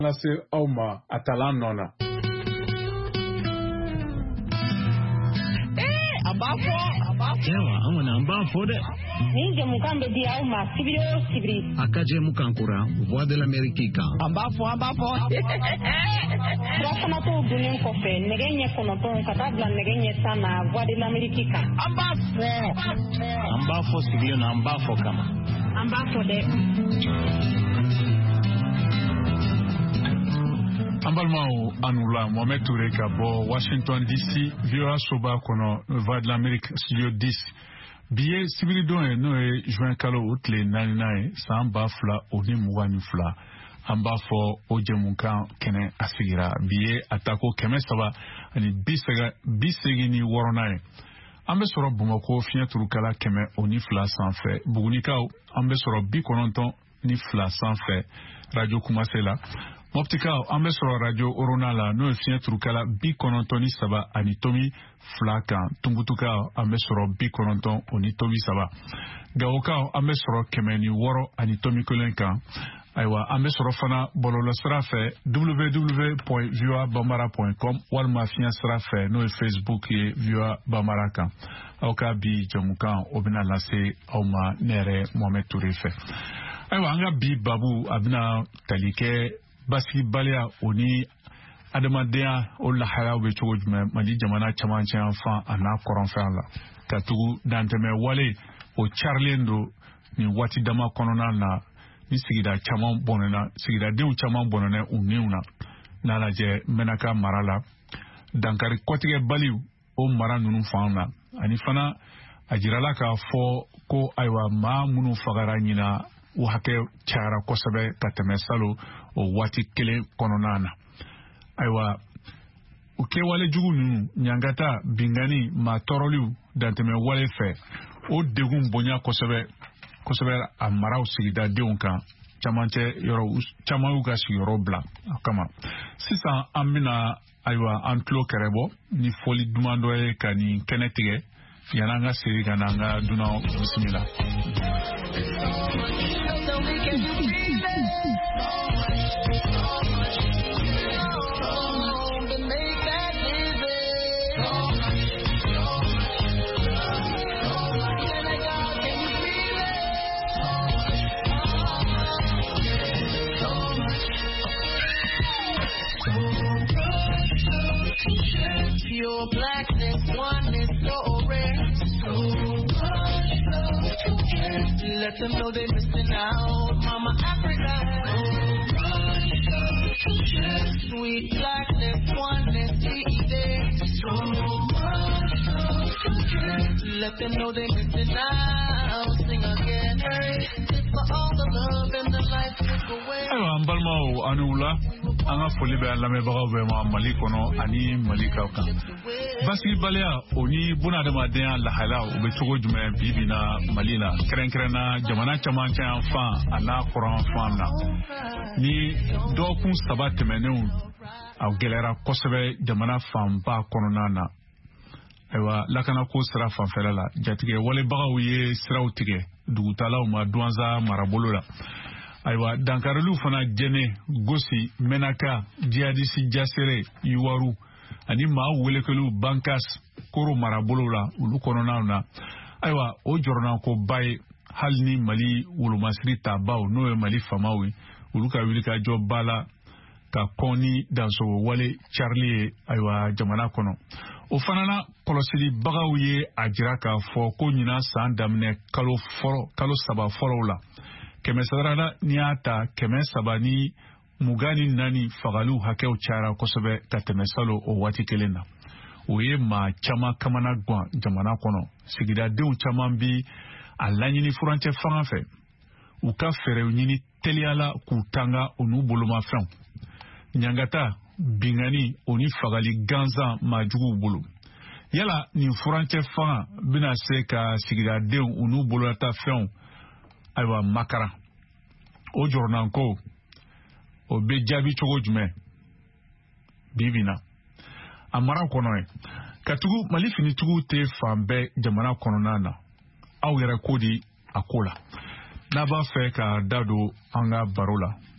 lase Auma Atalan Nona. Ewa, amana ambafo de. Ninge mukambe di Auma Sibiri. Akaje mukankura, voix de l'Amérique. Ambafo. Rafana to bunen kofe, negenye konoton katabla negenye sana voix de l'Amérique. Ambafo Sibiri na ambafo kama. Ambafo de. Ambalmao Anula Mohamed Touré Kabo Washington DC Viola Soba Kono Voix de l'Amérique Studio 10 Billet Sibilidon no e Juin Kalo Outle Naninae Samba Fla Oni Mouani Fla Amba Fo Ojemunkan Kene Asigira Billet Atako Keme Saba Ani Bisegini Woronae Ambe Soro Bumako Fien Turukala Keme Oni Fla Sanfe Bugunikao Ambe Soro Bikononton Ni Fla Sanfe Radio Kumasela Moptika ambesoro radio Oronala no efien trukala bi konontoni saba anitomi flaka tumbutuka ambesoro bi kononton onitomi saba gaoka ambesoro kemeni woro anitomi kolenka aywa ambesoro fana bololo srafe www.voabambara.com walma fien srafe no Facebook ye Voa Bambaraka auka bi jamuka obina lase auma nere Mohamed Touré fe aywa anga bi babu abina talike Basi Balia Oni Adamadea o lahaya be cogo jumɛn Mali jamana camancɛ fan a n'a kɔrɔnfɛn la ka tugu dantɛmɛ wale o carilen do ni waati dama kɔnɔna na ni sigida caman bɔnɛna sigidadenw caman bɔnɛna u niw na n'a lajɛ Menaka mara la dankari kɔtigɛ baliw o mara ninnu fan na ani fana a jirala k'a fɔ ko ayiwa maa minnu fagara ɲina u hakɛ cayara kosɛbɛ ka tɛmɛ salo o waati kelen kɔnɔna na ayiwa o kɛwale jugu ninnu ɲangata bingani maa tɔɔrɔliw dantɛmɛ wale fɛ o degun bonya kosɛbɛ a maraw sigidadenw kan camancɛ yɔrɔ caman y'u ka sigiyɔrɔ bila a kama sisan an bɛna ayiwa an tulo kɛrɛbɔ ni foli duman dɔ ye ka nin kɛnɛ tigɛ yan'an ka segin ka na an ka dunan bisimila. Your blackness, one is so rare. So let them know they're missing out, Mama Africa. Sweet blackness, one is easy. So let them know they're missing out. Sing again, for all the love and the life took away. Ambalmao Anula. Anga foli be lamɛbagaw bɛ ma Mali kɔnɔ ani Mali kaw kan. Basi Balia oni bunadamadenya lahala u bɛ cogo jumɛn bibi na Mali la kɛrɛnkɛrɛnna jamana camancɛ yan fan a n'a kɔrɔn fan na. Ni dɔgɔkun saba tɛmɛnenw a gɛlɛyara kosɛbɛ jamana fanba kɔnɔna na. Ayiwa lakanako sira fanfɛla la jatigɛ walebagaw ye siraw tigɛ dugutalaw ma Douanza marabolo la. Ayiwa dankarelu fana jene gosi Menaka jihadisi jasere Iwaru ani maa welekelu Bankas koro marabolo la ulu kɔnɔnaw na ayiwa o jɔrɔna ko baye hali ni Mali wolomasiri tabaw n'o ye Mali famaw ye ulu ka wuli ka jɔ bala ka kɔni dansogo wale Charlie ye ayiwa jamana kɔnɔ o fana na kɔlɔsili bagaw ye a jira k'a fɔ ko ɲina san daminɛ kalo saba fɔlɔw la kɛmɛ sarada ni y'a ta kɛmɛ saba ni mugani nani fagaliw hakɛw cayara kosɛbɛ ka tɛmɛ salo o waati kelen na o ye maa caman kamana gan jamana kɔnɔ sigidadenw caman bi a laɲini furancɛ fanga fɛ u ka fɛɛrɛw ɲini teliyala k'u tanga o n'u bolomafɛnw ɲangata bingani o ni fagali gansan maajuguw bolo yala nin furancɛ fanga bɛna se ka sigidadenw o n'u bololatafɛnw ayiwa makara o jɔrɔnanko o bɛ jaabi cogo jumɛn bibi na a mara kɔnɔ ye ka tugu Mali finitigiw tɛ fan bɛɛ jamana kɔnɔna na aw yɛrɛ ko di a ko la n'a b'a fɛ ka da don an ka baro la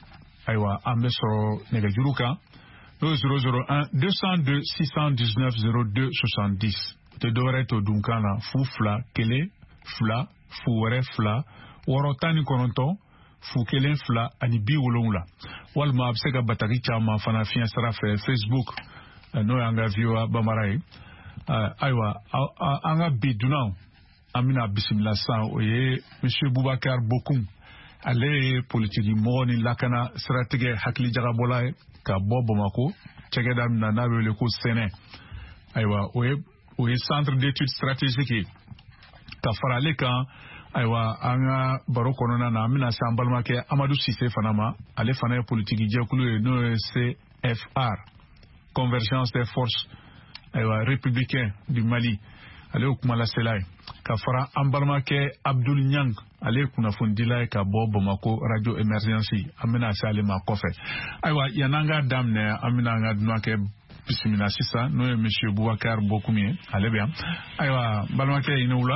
aywa an bɛ sɔrɔ nɛgɛjuru kan n'o 001 202 619 02 70 tɛ dɔwɛrɛ to dunkan na 2 2 1 2 fu wɛrɛ 2 6 19 fu 1 2 ani 70 walima a bɛ se ka bataki caman fana fiɲɛ sira fɛ Facebook n'o y'an ka VOA Bambara ye aywa an ka bi dunan an bɛna bisimila sisan o ye Monsieur Boubacar Bokoum ale ye politiki mɔgɔ ni lakana siratigɛ hakilijagabɔla ye ka bɔ Bamako cɛkɛda min na n'a bɛ wele ko Sɛnɛ aywa o ye centre d'études stratégiques ye ka fara ale kan aywa an ka baro kɔnɔna na an bɛna se an balimakɛ Amadou Cissé fana ma ale fana ye politiki jɛkulu ye n'o ye CFR Convergence des forces aywa républicain du Mali ale ye kuma lasela ye ka fara an balimakɛ Abdoul Niang ale ye kunnafondila ye ka bɔ Bamako radio émergence an bɛna se ale ma kɔfɛ aywa yan'an ka daminɛ an bɛna an ka dunan kɛ bisimila sisan n'o ye Monsieur Boubacar Bokoum ye ale bɛ yan aywa balimakɛ i ni wula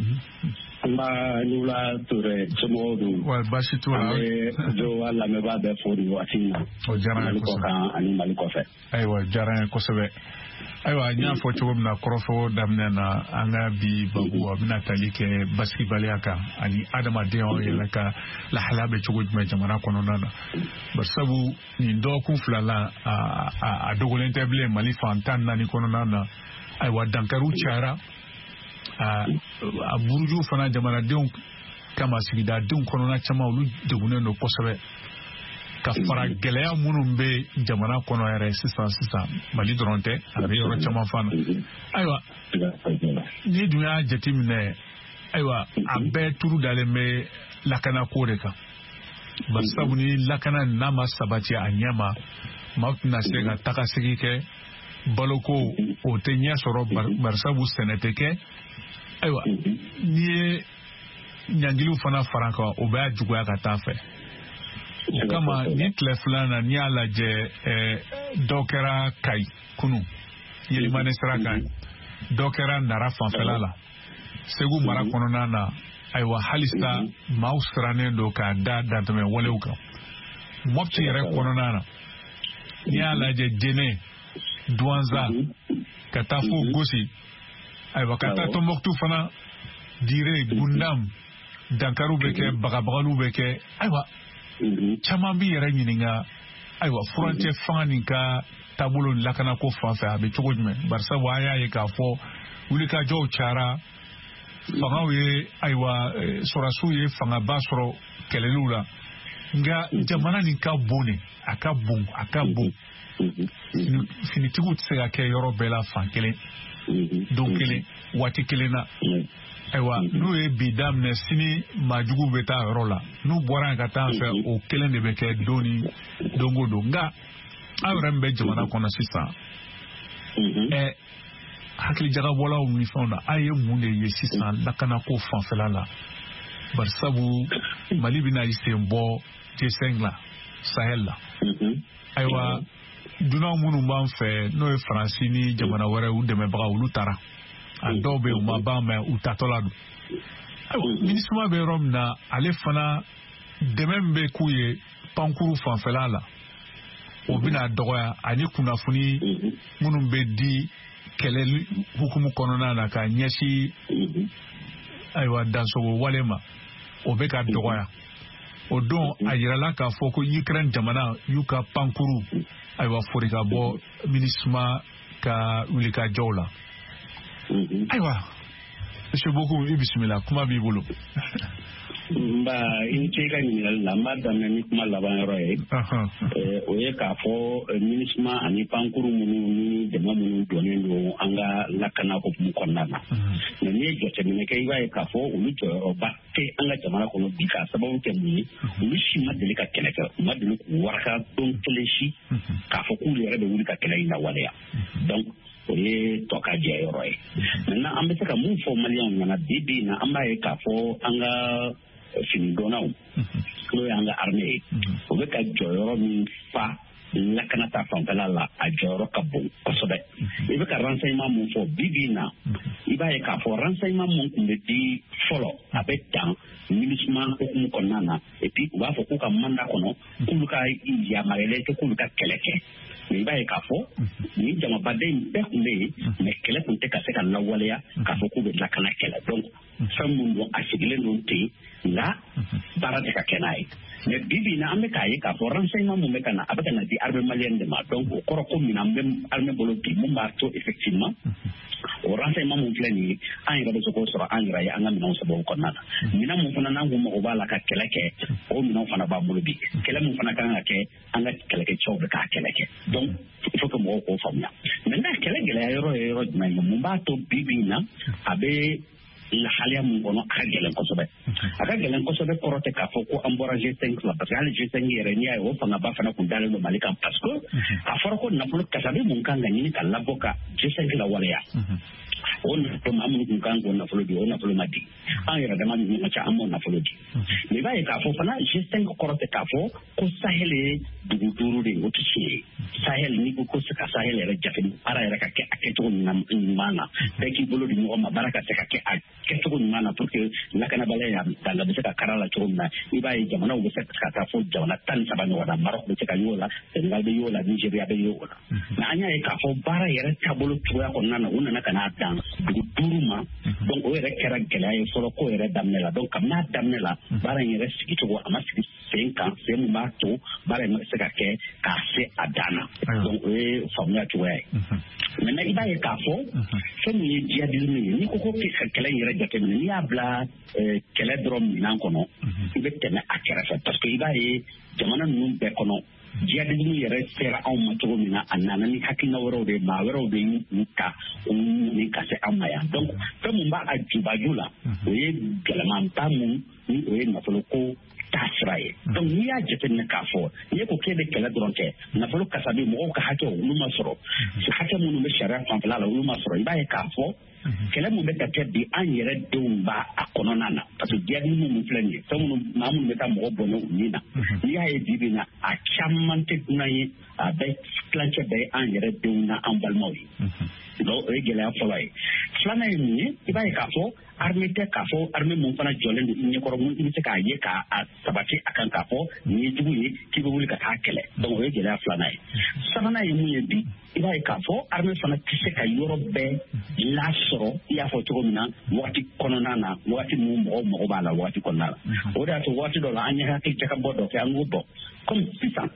Nula Touré Somodu wa basi t'o la jo wala me ba bɛ fo ni waati na o diyara n ye kosɛbɛ ani Mali kɔfɛ ayiwa diyara n ye kosɛbɛ ayiwa n y'a fɔ cogo min na kɔrɔfɔ daminɛ na an ka bi babu a bɛna tali kɛ basigibaliya kan ani adamadenyaw yɛrɛ ka lahalaya bɛ cogo jumɛn jamana kɔnɔna na bari sabu nin dɔgɔkun fila la a dogolen tɛ bilen Mali fan 14 kɔnɔna na ayiwa dankariw cayara a buruju fana jamanadenw kama sigidadenw kɔnɔna caman olu degunnen don kosɛbɛ ka fara gɛlɛya minnu bɛ jamana kɔnɔ yɛrɛ sisan Mali dɔrɔn tɛ a bɛ yɔrɔ caman fana ayiwa ni dun y'a jateminɛ ayiwa a bɛɛ turu dalen bɛ lakana ko de kan bari sabu ni lakana n'a ma sabati a ɲɛ ma maa tɛna se ka taga segi kɛ baloko o tɛ ɲɛ sɔrɔ bari sabu sɛnɛ tɛ kɛ ayiwa n'i ye ɲangiliw fana fara kan o bɛ juguya ka taa fɛ o kama ni tile filanan na n'i y'a lajɛ dɔw kɛra Kayi kunun Yelimane sira kan dɔw kɛra Nara fanfɛla la Segu mara kɔnɔna na ayiwa halisa maaw sirannen don k'a da dantɛmɛ walew kan Mopti yɛrɛ kɔnɔna na n'i y'a lajɛ Jene Douanza ka taa fo Gosi ayiwa ka taa Tombouctou fana Dire Gundam dankaru bɛ kɛ bagabagaliw bɛ kɛ ayiwa caman bi yɛrɛ ɲininka ayiwa furancɛ fanga nin ka taabolo lakana ko fan fɛ a bɛ cogo jumɛn bari sabu an y'a ye k'a fɔ wulikajɔw cayara fangaw ye ayiwa sɔrɔdasiw ye fangaba sɔrɔ kɛlɛliw la nka jamana nin ka bon de a ka bon finitigiw tɛ se ka kɛ yɔrɔ bɛɛ la fan kelen don kelen waati kelen na ayiwa n'u ye bi daminɛ sini maajuguw bɛ taa yɔrɔ la n'u bɔra yan ka taa fɛ o kelen de bɛ kɛ don o don nka aw yɛrɛ min bɛ jamana kɔnɔ sisan hakilijagabɔlaw ni fɛnw na a ye mun de ye sisan lakanako fanfɛla la bari sabu Mali bɛna i sen bɔ G5 la Sahel la ayiwa dunan minnu b'an fɛ n'o ye Faransi ni jamana wɛrɛ u dɛmɛbaga olu taara a dɔw bɛ u ma ban mɛ u tatɔla don ayiwa minisuma bɛ yɔrɔ min na ale fana dɛmɛ min bɛ k'u ye pankuru fanfɛla la o bɛna dɔgɔya ani kunnafoni minnu bɛ di kɛlɛ hukumu kɔnɔna na ka ɲɛsin ayiwa dansogo wale ma o bɛ ka dɔgɔya o don a yirala k'a fɔ ko Ukraine jamana y'u ka pankuru ayiwa fori ka bɔ minisuma ka wulikajɔw la ayiwa Monsieur Bokoum i bisimila kuma b'i bolo nba i ni ce ka ɲininkali la n b'a daminɛ ni kuma laban yɔrɔ ye o ye k'a fɔ minisuma ani pankuru minnu ni jama minnu donnen don an ka lakana hukumu kɔnɔna na mɛ n'i ye jateminɛ kɛ i b'a ye k'a fɔ olu jɔyɔrɔba tɛ an ka jamana kɔnɔ bi k'a sababu kɛ mun ye olu si ma deli ka kɛlɛ kɛ u ma deli k'u waraka don kelen si k'a fɔ k'ulu yɛrɛ bɛ wuli ka kɛlɛ in lawaleya donc o ye tɔkajɛ yɔrɔ ye maintenant an bɛ se ka mun fɔ maliyɛnw ɲɛna bi na an b'a ye k'a fɔ an ka finidɔnnaw n'o y'an ka armée ye o bɛ ka jɔyɔrɔ min fa lakanata fanfɛla la a jɔyɔrɔ ka bon kosɛbɛ i bɛ ka renseignement mun fɔ bi na i b'a ye k'a fɔ renseignement mun tun bɛ di fɔlɔ a bɛ dan MINUSMA hukumu kɔnɔna na et puis u b'a fɔ k'u ka mandat kɔnɔ k'olu ka yamaruyalen tɛ k'olu ka kɛlɛ kɛ mais i b'a ye k'a fɔ ni jamabaden bɛɛ tun bɛ yen mais kɛlɛ tun tɛ ka se ka lawaleya k'a fɔ k'u bɛ lakana kɛlɛ donc fɛn mun don a sigilen don ten nka baara tɛ ka kɛ n'a ye mais bibi in na an bɛ k'a ye k'a fɔ renseignement mun bɛ ka na a bɛ ka na di armée malienne de ma donc o kɔrɔ ko min an bɛ armée bolo bi mun b'a to effectivement o renseignement mun filɛ nin ye an yɛrɛ bɛ se k'o sɔrɔ an yɛrɛ ye an ka minɛnw sɛbɛnw kɔnɔna na minɛn mun fana n'an ko mago b'a la ka kɛlɛ kɛ o minɛnw fana b'an bolo bi kɛlɛ mun fana kan ka kɛ an ka kɛlɛkɛcɛw bɛ k'a kɛlɛ kɛ donc il faut que mɔgɔw k'o faamuya maintenant kɛlɛ gɛlɛya yɔrɔ ye yɔrɔ jumɛn ye mun b'a to bibi in na a bɛ lahaliya mun kɔnɔ a ka gɛlɛn kosɛbɛ a ka gɛlɛn kosɛbɛ kɔrɔ tɛ k'a fɔ ko an bɔra G5 la parce que hali G5 yɛrɛ n'i y'a ye o fangaba fana kun dalen don Mali kan parce que a fɔra ko nafolo kasabi mun kan ka ɲini ka labɔ ka G5 la waleya o nafolo maa minnu kun kan k'o nafolo di o nafolo ma di an yɛrɛ dama ni ɲɔgɔn cɛ an m'o nafolo di mais i b'a ye k'a fɔ fana G5 kɔrɔ tɛ k'a fɔ ko Sahel ye dugu duuru de ye o tɛ tiɲɛ ye Sahel n'i ko ko ka Sahel yɛrɛ jate baara yɛrɛ ka kɛ a kɛcogo ɲuman na bɛɛ k'i bolo di ɲɔgɔn ma baara ka se ka kɛ a kɛcogo ɲuman na pour que lakanabaliya danga bɛ se ka kara la cogo min na i b'a ye jamanaw bɛ se ka taa fɔ jamana 13 ɲɔgɔn na Maroc bɛ se ka y'o la Senegal bɛ y'o la Nigeria bɛ y'o la mais an y'a ye k'a fɔ baara yɛrɛ taabolo cogoya kɔnɔna na u nana ka n'a dan dugu duuru ma donc o yɛrɛ kɛra gɛlɛya ye fɔlɔ ko yɛrɛ daminɛ la donc kabini a daminɛ la baara in yɛrɛ sigicogo a ma sigi sen kan sen min b'a to baara in ma se ka kɛ k'a se a dan na donc o ye faamuya cogoya ye maintenant i b'a ye k'a fɔ fɛn min ye djihadisme ye n'i ko ko ka kɛlɛ in yɛrɛ jateminɛ n'i y'a bila kɛlɛ dɔrɔn minɛn kɔnɔ i bɛ tɛmɛ a kɛrɛfɛ parce que i b'a ye jamana ninnu bɛɛ kɔnɔ djihadisme yɛrɛ sera anw ma cogo min na a nana ni hakilina wɛrɛw de maa wɛrɛw de y'u ta u ɲini ka se anw ma yan donc fɛn mun b'a a jubaju la o ye gɛlɛmanba mun ni o ye nafolo ko taa sira ye donc n'i y'a jateminɛ k'a fɔ n'i ko k'e bɛ kɛlɛ dɔrɔn kɛ nafolo kasabi mɔgɔw ka hakɛ olu ma sɔrɔ hakɛ minnu bɛ sariya fanfɛla la olu ma sɔrɔ i b'a ye k'a fɔ kɛlɛ mun bɛ ka kɛ bi an yɛrɛ denw b'a a kɔnɔna na parce que djihadisme mun filɛ nin ye fɛn minnu maa minnu bɛ taa mɔgɔ bɔnɛ u ni na n'i y'a ye bi na a caman tɛ dunan ye a bɛ tilancɛ bɛɛ ye an yɛrɛ denw na an balimaw ye donc o ye gɛlɛya fɔlɔ ye filanan ye mun ye i b'a ye k'a fɔ armée tɛ k'a fɔ armée mun fana jɔlen don i ɲɛkɔrɔ mun i bɛ se k'a ye k'a sabati a kan k'a fɔ nin ye jugu ye k'i bɛ wuli ka taa kɛlɛ donc o ye gɛlɛya filanan ye sabanan ye mun ye bi i b'a ye k'a fɔ armée fana tɛ se ka yɔrɔ bɛɛ lasɔrɔ i y'a fɔ cogo min na wagati kɔnɔna na wagati min mɔgɔw mago b'a la wagati kɔnɔna la o de y'a to wagati dɔ la an ye hakili jakabɔ dɔ kɛ an k'o bɔ comme sisan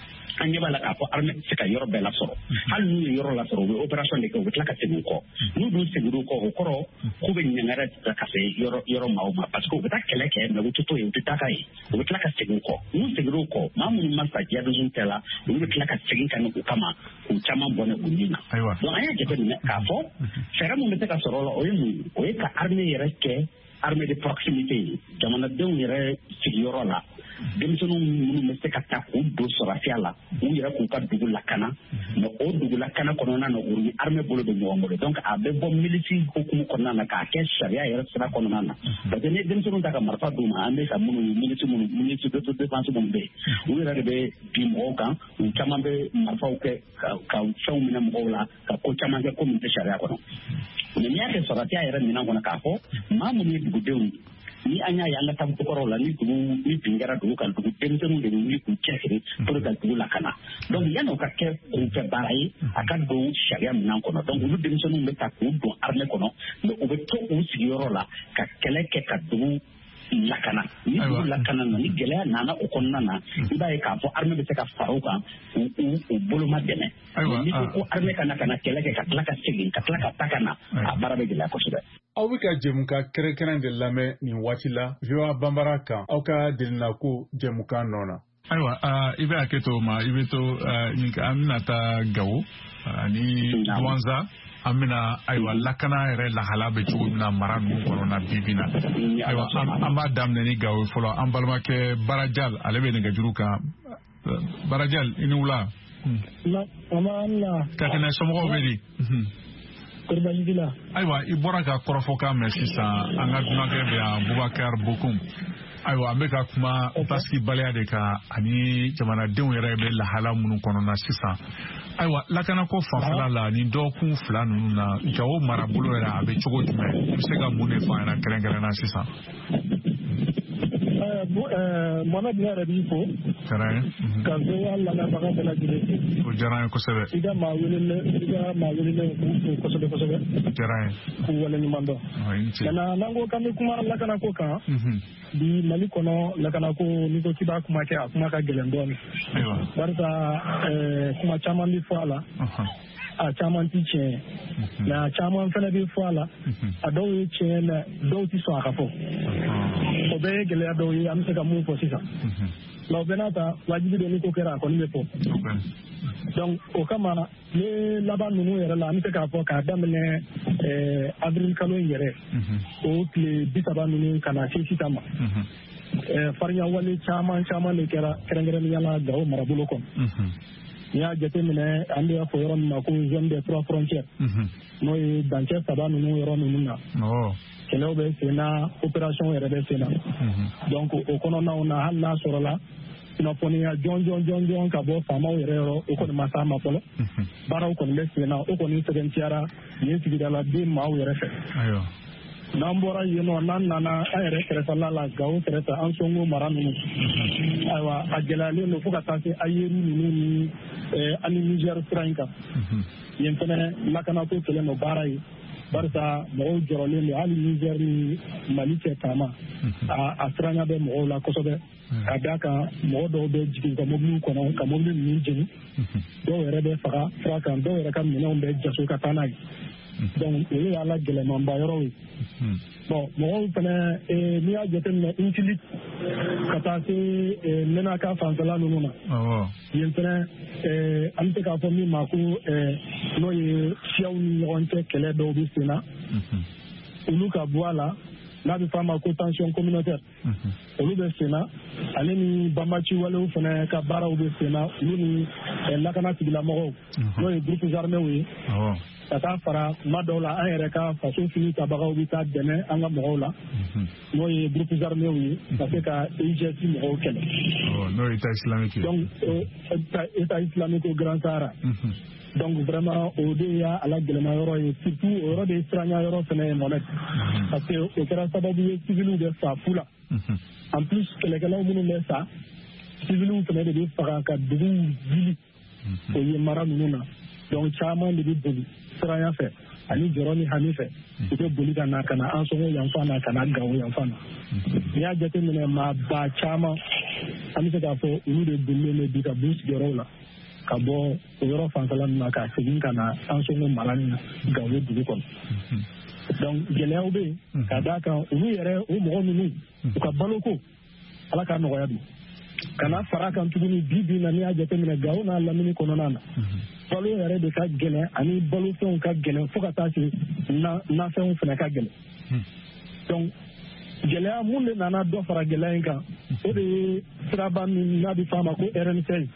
an ɲɛ b'a la k'a fɔ armée tɛ se ka yɔrɔ bɛɛ lasɔrɔ hali n'u ye yɔrɔ lasɔrɔ u bɛ opération de kɛ u bɛ tila ka segin kɔ n'u dun seginr'u kɔ o kɔrɔ k'u bɛ ɲangara ka se yɔrɔ maaw ma parce que u bɛ taa kɛlɛ kɛ mais u tɛ to yen u tɛ taa ka ye u bɛ tila ka segin kɔ n'u seginr'u kɔ maa minnu ma sa djihadisme tɛ la olu bɛ tila ka segin ka na u kama k'u caman bɔnɛ u ni na donc an y'a jateminɛ k'a fɔ fɛɛrɛ mun bɛ se ka sɔrɔ o la o ye mun ye o ye ka armée yɛrɛ kɛ armée de proximité ye jamanadenw yɛrɛ sigiyɔrɔ la denmisɛnninw minnu bɛ se ka taa k'u don sɔrɔsiya la u yɛrɛ k'u ka dugu lakana mais o dugu lakana kɔnɔna na o ni armée bolo bɛ ɲɔgɔn bolo donc a bɛ bɔ milisi hukumu kɔnɔna na k'a kɛ sariya yɛrɛ sira kɔnɔna na parce que ni denmisɛnninw ta ka marifa d'u ma an bɛ ka minnu milisi de défense minnu bɛ yen u yɛrɛ de bɛ bin mɔgɔw kan u caman bɛ marifaw kɛ ka fɛnw minɛ mɔgɔw la ka ko caman kɛ ko min tɛ sariya kɔnɔ mais n'i y'a kɛ sɔrɔsiya yɛrɛ minɛn kɔnɔ k'a fɔ maa minnu ye dugudenw ni an y'a ye an ka taa kɔrɔw la ni bin kɛra dugu kan dugu denmisɛnninw de bɛ wuli k'u cɛsiri pour ka dugu lakana donc yan'o ka kɛ kunfɛ baara ye a ka don sariya minɛn kɔnɔ donc olu denmisɛnninw bɛ ta k'u don armée kɔnɔ mais u bɛ to u sigiyɔrɔ la ka kɛlɛ kɛ ka dugu lakana ni dugu lakana na ni gɛlɛya nana o kɔnɔna na i b'a ye k'a fɔ armée bɛ se ka fara u kan u boloma dɛmɛ n'i ko ko armée ka na kɛlɛ kɛ ka tila ka segin ka tila ka ta ka na a baara bɛ gɛlɛya kosɛbɛ. Aw bɛ ka jɛmukan kɛrɛnkɛrɛn de lamɛn nin waati la VOA Bambara kan aw ka delina ko jɛmukan nɔ na. Ayiwa i bɛ hakɛ to o ma i bɛ to an bɛna taa Gawo ani Duwanza an bɛna ayiwa lakana yɛrɛ lahala bɛ cogo min na mara ninnu kɔnɔna bi na ayiwa an b'a daminɛ ni Gawo fɔlɔ an balimakɛ Barajal ale bɛ nɛgɛjuru kan Barajal i ni wula. Ka kɛnɛ somɔgɔw bɛ di. Ayiwa i bɔra ka kɔrɔfɔkan mɛn sisan an ka dunankɛ bɛ yan Bubakari Bokum ayiwa an bɛ ka kuma basigibaliya de kan ani jamanadenw yɛrɛ bɛ lahala minnu kɔnɔna sisan ayiwa lakanako fanfɛla la ni dɔgɔkun 2 ninnu na Gawo marabolo yɛrɛ a bɛ cogo jumɛn i bɛ se ka mun de fɔ an ɲɛna kɛrɛnkɛrɛnna sisan Mohamed ne yɛrɛ b'i fo ka VOA lamɛnbaga bɛɛ lajɛlen o diyara n ye kosɛbɛ i ka maa welelen k'u fo kosɛbɛ o diyara n ye k'u waleɲuman dɔn maintenant n'an ko k'an bɛ kuma lakanako kan bi Mali kɔnɔ lakanako n'i ko k'i b'a kuma kɛ a kuma ka gɛlɛn dɔɔnin barisa kuma caman bɛ fɔ a la a caman ti tiɲɛ mais a caman fana bɛ fɔ a la a dɔw ye tiɲɛ mais dɔw ti sɔn a ka fɔ o bɛɛ ye gɛlɛya dɔw ye an bɛ se ka mun fɔ sisan nka o bɛɛ n'a ta wajibi don ni ko kɛra a kɔni bɛ fɔ donc o kama ne laban ninnu yɛrɛ la an bɛ se k'a fɔ k'a daminɛ avril kalo in yɛrɛ o tile 30 ninnu ka na se sisan ma fariɲawale caman de kɛra kɛrɛnkɛrɛnnenya la Gawo marabolo kɔnɔ n'i y'a jateminɛ an bɛ fɔ yɔrɔ min ma ko zone des 3 frontières n'o ye dancɛ 3 ninnu yɔrɔ ninnu na kɛlɛw bɛ sen na opération yɛrɛ bɛ sen na donc o kɔnɔnaw na hali n'a sɔrɔla kunnafoniya jɔn ka bɔ faamaw yɛrɛ yɔrɔ o kɔni ma s'a ma fɔlɔ baaraw kɔni bɛ sen na o kɔni sɛbɛntiyara yen sigidala den maaw yɛrɛ fɛ n'an bɔra yen nɔ n'an nana an yɛrɛ kɛrɛfɛla la Gawo kɛrɛfɛ an Sonko mara ninnu ayiwa a gɛlɛyalen don fo ka taa se Ayeru ninnu ni ani Niger sira in kan yen fɛnɛ lakanako kɛlen don baara ye barisa mɔgɔw jɔrɔlen don hali Niger ni Mali cɛ taama a siranya bɛ mɔgɔw la kosɛbɛ ka d'a kan mɔgɔ dɔw bɛ jigin ka mobiliw kɔnɔ ka mobili ninnu jeni dɔw yɛrɛ bɛ faga sira kan dɔw yɛrɛ ka minɛnw bɛ jaso ka taa n'a ye donc o ye ala gɛlɛmanba yɔrɔ ye bon mɔgɔw fɛnɛ n'i y'a jateminɛ Intilit ka taa se Menaka fanfɛla ninnu na yen fɛnɛ an bɛ se k'a fɔ min ma ko n'o ye siyaw ni ɲɔgɔn cɛ kɛlɛ dɔw bɛ sen na olu ka bɔ a la n'a bɛ f'a ma ko tension communautaire olu bɛ sen na ale ni banbaci walew fɛnɛ ka baaraw bɛ sen na olu ni lakana tigilamɔgɔw n'o ye groupes armés ye ka taa fara kuma dɔw la an yɛrɛ ka faso fini tabagaw bɛ taa dɛmɛ an ka mɔgɔw la n'o ye groupes armés ye ka se ka IGS mɔgɔw kɛlɛ n'o ye État islamique ye donc État islamique au Grand Sahara donc vraiment o de y'a ala gɛlɛma yɔrɔ ye surtout o yɔrɔ de ye siranya yɔrɔ fɛnɛ ye Mohamed parce que o kɛra sababu ye civiliw bɛ sa fu la en plus kɛlɛkɛlaw minnu bɛ sa civiliw fɛnɛ de bɛ faga ka duguw wuli o ye mara ninnu na donc caman de bɛ boli siranya fɛ ani jɔrɔ ni hami fɛ u bɛ boli ka na an Sonko yanfan na ka na Gawo yanfan na n'i y'a jateminɛ maa ba caman an bɛ se k'a fɔ olu de bolilen bɛ bi ka b'u sigiyɔrɔw la ka bɔ o yɔrɔ fanfɛla ninnu na ka segin ka na an Sonko mara ni Gawo dugu kɔnɔ donc gɛlɛyaw bɛ yen ka d'a kan olu yɛrɛ o mɔgɔ ninnu u ka baloko ala k'a nɔgɔya bi kana fara kan tuguni bi na n'i y'a jateminɛ Gawo n'a lamini kɔnɔna na balo yɛrɛ de ka gɛlɛn ani balofɛnw ka gɛlɛn fo ka taa se nafɛnw fana ka gɛlɛn donc gɛlɛya mun de nana dɔ fara gɛlɛya in kan o de ye siraba min n'a bɛ f'a ma ko RN16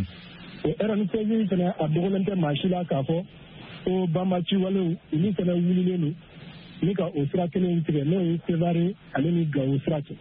o RN16 fana a dogolen tɛ maa si la k'a fɔ ko banbaci walew olu fana wulilen don ni ka o sira kelen tigɛ n'o ye Sevare ale ni Gawo sira cɛ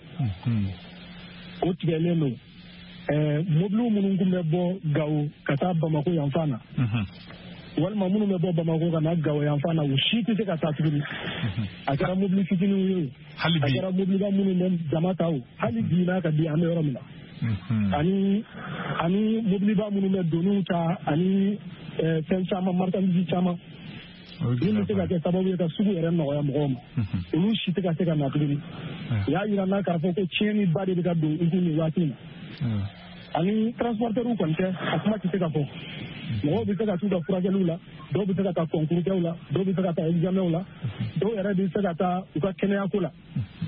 o tigɛlen don mobiliw minnu tun bɛ bɔ Gawo ka taa Bamako yanfan na walima minnu bɛ bɔ Bamako ka na Gawo yanfan na u si tɛ se ka taa tuguni a kɛra mobili fitininw ye a kɛra mobiliba minnu bɛ dama ta o hali bi n'a ka di an bɛ yɔrɔ min na ani mobiliba minnu bɛ doniw ta ani fɛn caman marchandise caman min bɛ se ka kɛ sababu ye ka sugu yɛrɛ nɔgɔya mɔgɔw ma olu si tɛ ka se ka na tuguni u y'a yira n na k'a fɔ ko tiɲɛniba de bɛ ka don u kun nin waati in na ani transporteurs kɔni tɛ a kuma tɛ se ka fɔ mɔgɔw bɛ se ka t'u ka furakɛliw la dɔw bɛ se ka taa concours kɛw la dɔw bɛ se ka taa examenw la dɔw yɛrɛ bɛ se ka taa u ka kɛnɛyako la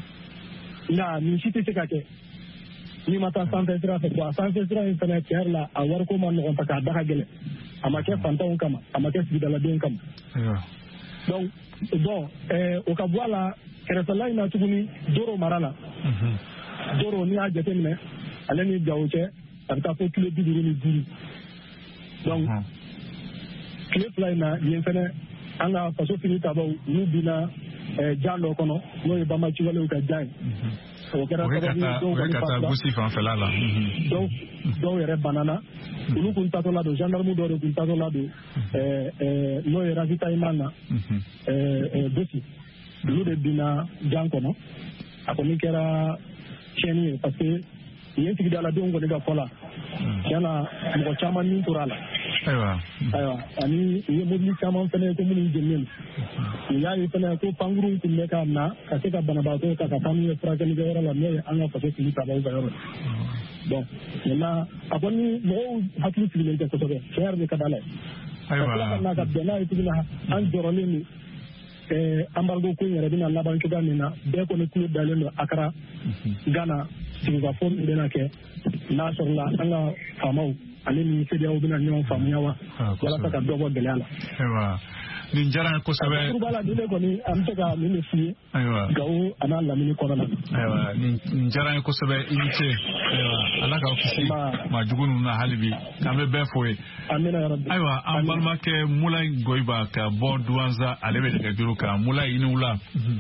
nka nin si tɛ se ka kɛ n'i ma taa sanfɛ sira fɛ a sanfɛ sira in fana tiɲɛ yɛrɛ la a wariko ma nɔgɔn parce que a da ka gɛlɛn a ma kɛ fantanw kama a ma kɛ sigidaladenw kama donc bon o ka bɔ a la kɛrɛfɛla in na tuguni Doro mara la Doro n'i y'a jateminɛ ale ni Gawo cɛ a bɛ taa fo kilo 55 donc tile fila in na yen fɛnɛ an ka faso fini tabaw n'u binna jan dɔ kɔnɔ n'o ye banbaci walew ka jan ye o kɛra sababu gosi fanfɛla la dɔw yɛrɛ banana olu kun tatɔla don gendarme dɔw de kun tatɔla don n'o ye ravitaillement na gosi olu de binna jan kɔnɔ a kɔni kɛra tiɲɛni ye parce que yen sigidaladenw kɔni ka fɔ la tiɲɛna mɔgɔ caman min tora a la ayiwa ani u ye mobili caman fɛnɛ ye ko minnu jeninen u y'a ye fɛnɛ ko pankuru tun bɛ ka na ka se ka banabaatɔ ka taa n'u ye furakɛlikɛyɔrɔ la n'o ye an ka faso sigi tabaw ka yɔrɔ bon maintenant a kɔni mɔgɔw hakili sigilen tɛ kosɛbɛ tiɲɛ yɛrɛ de ka d'a la ye ka tila ka na ka bɛn n'a ye tuguni an jɔrɔlen don embargo ko in yɛrɛ bɛna laban cogoya min na bɛɛ kɔni tulo dalen don Accra Ghana sigikafɔ min bɛna kɛ n'a sɔrɔla an ka faamaw ale ni CEDEAO bɛna ɲɔgɔn faamuya wa walasa ka dɔ bɔ gɛlɛya la. Nin diyara n ye kosɛbɛ. Kurubala ni ne kɔni an bɛ se ka min de f'i ye Gawo a n'a lamini kɔnɔna na. Nin diyara n ye kosɛbɛ i ni ce Ala k'aw kisi maa jugu ninnu na hali bi k'an bɛ bɛɛ fo ye. Ayiwa an balimakɛ Mulayi Goyiba ka bɔ Duwanza ale bɛ nɛgɛjuru kan Mulayi i ni wula.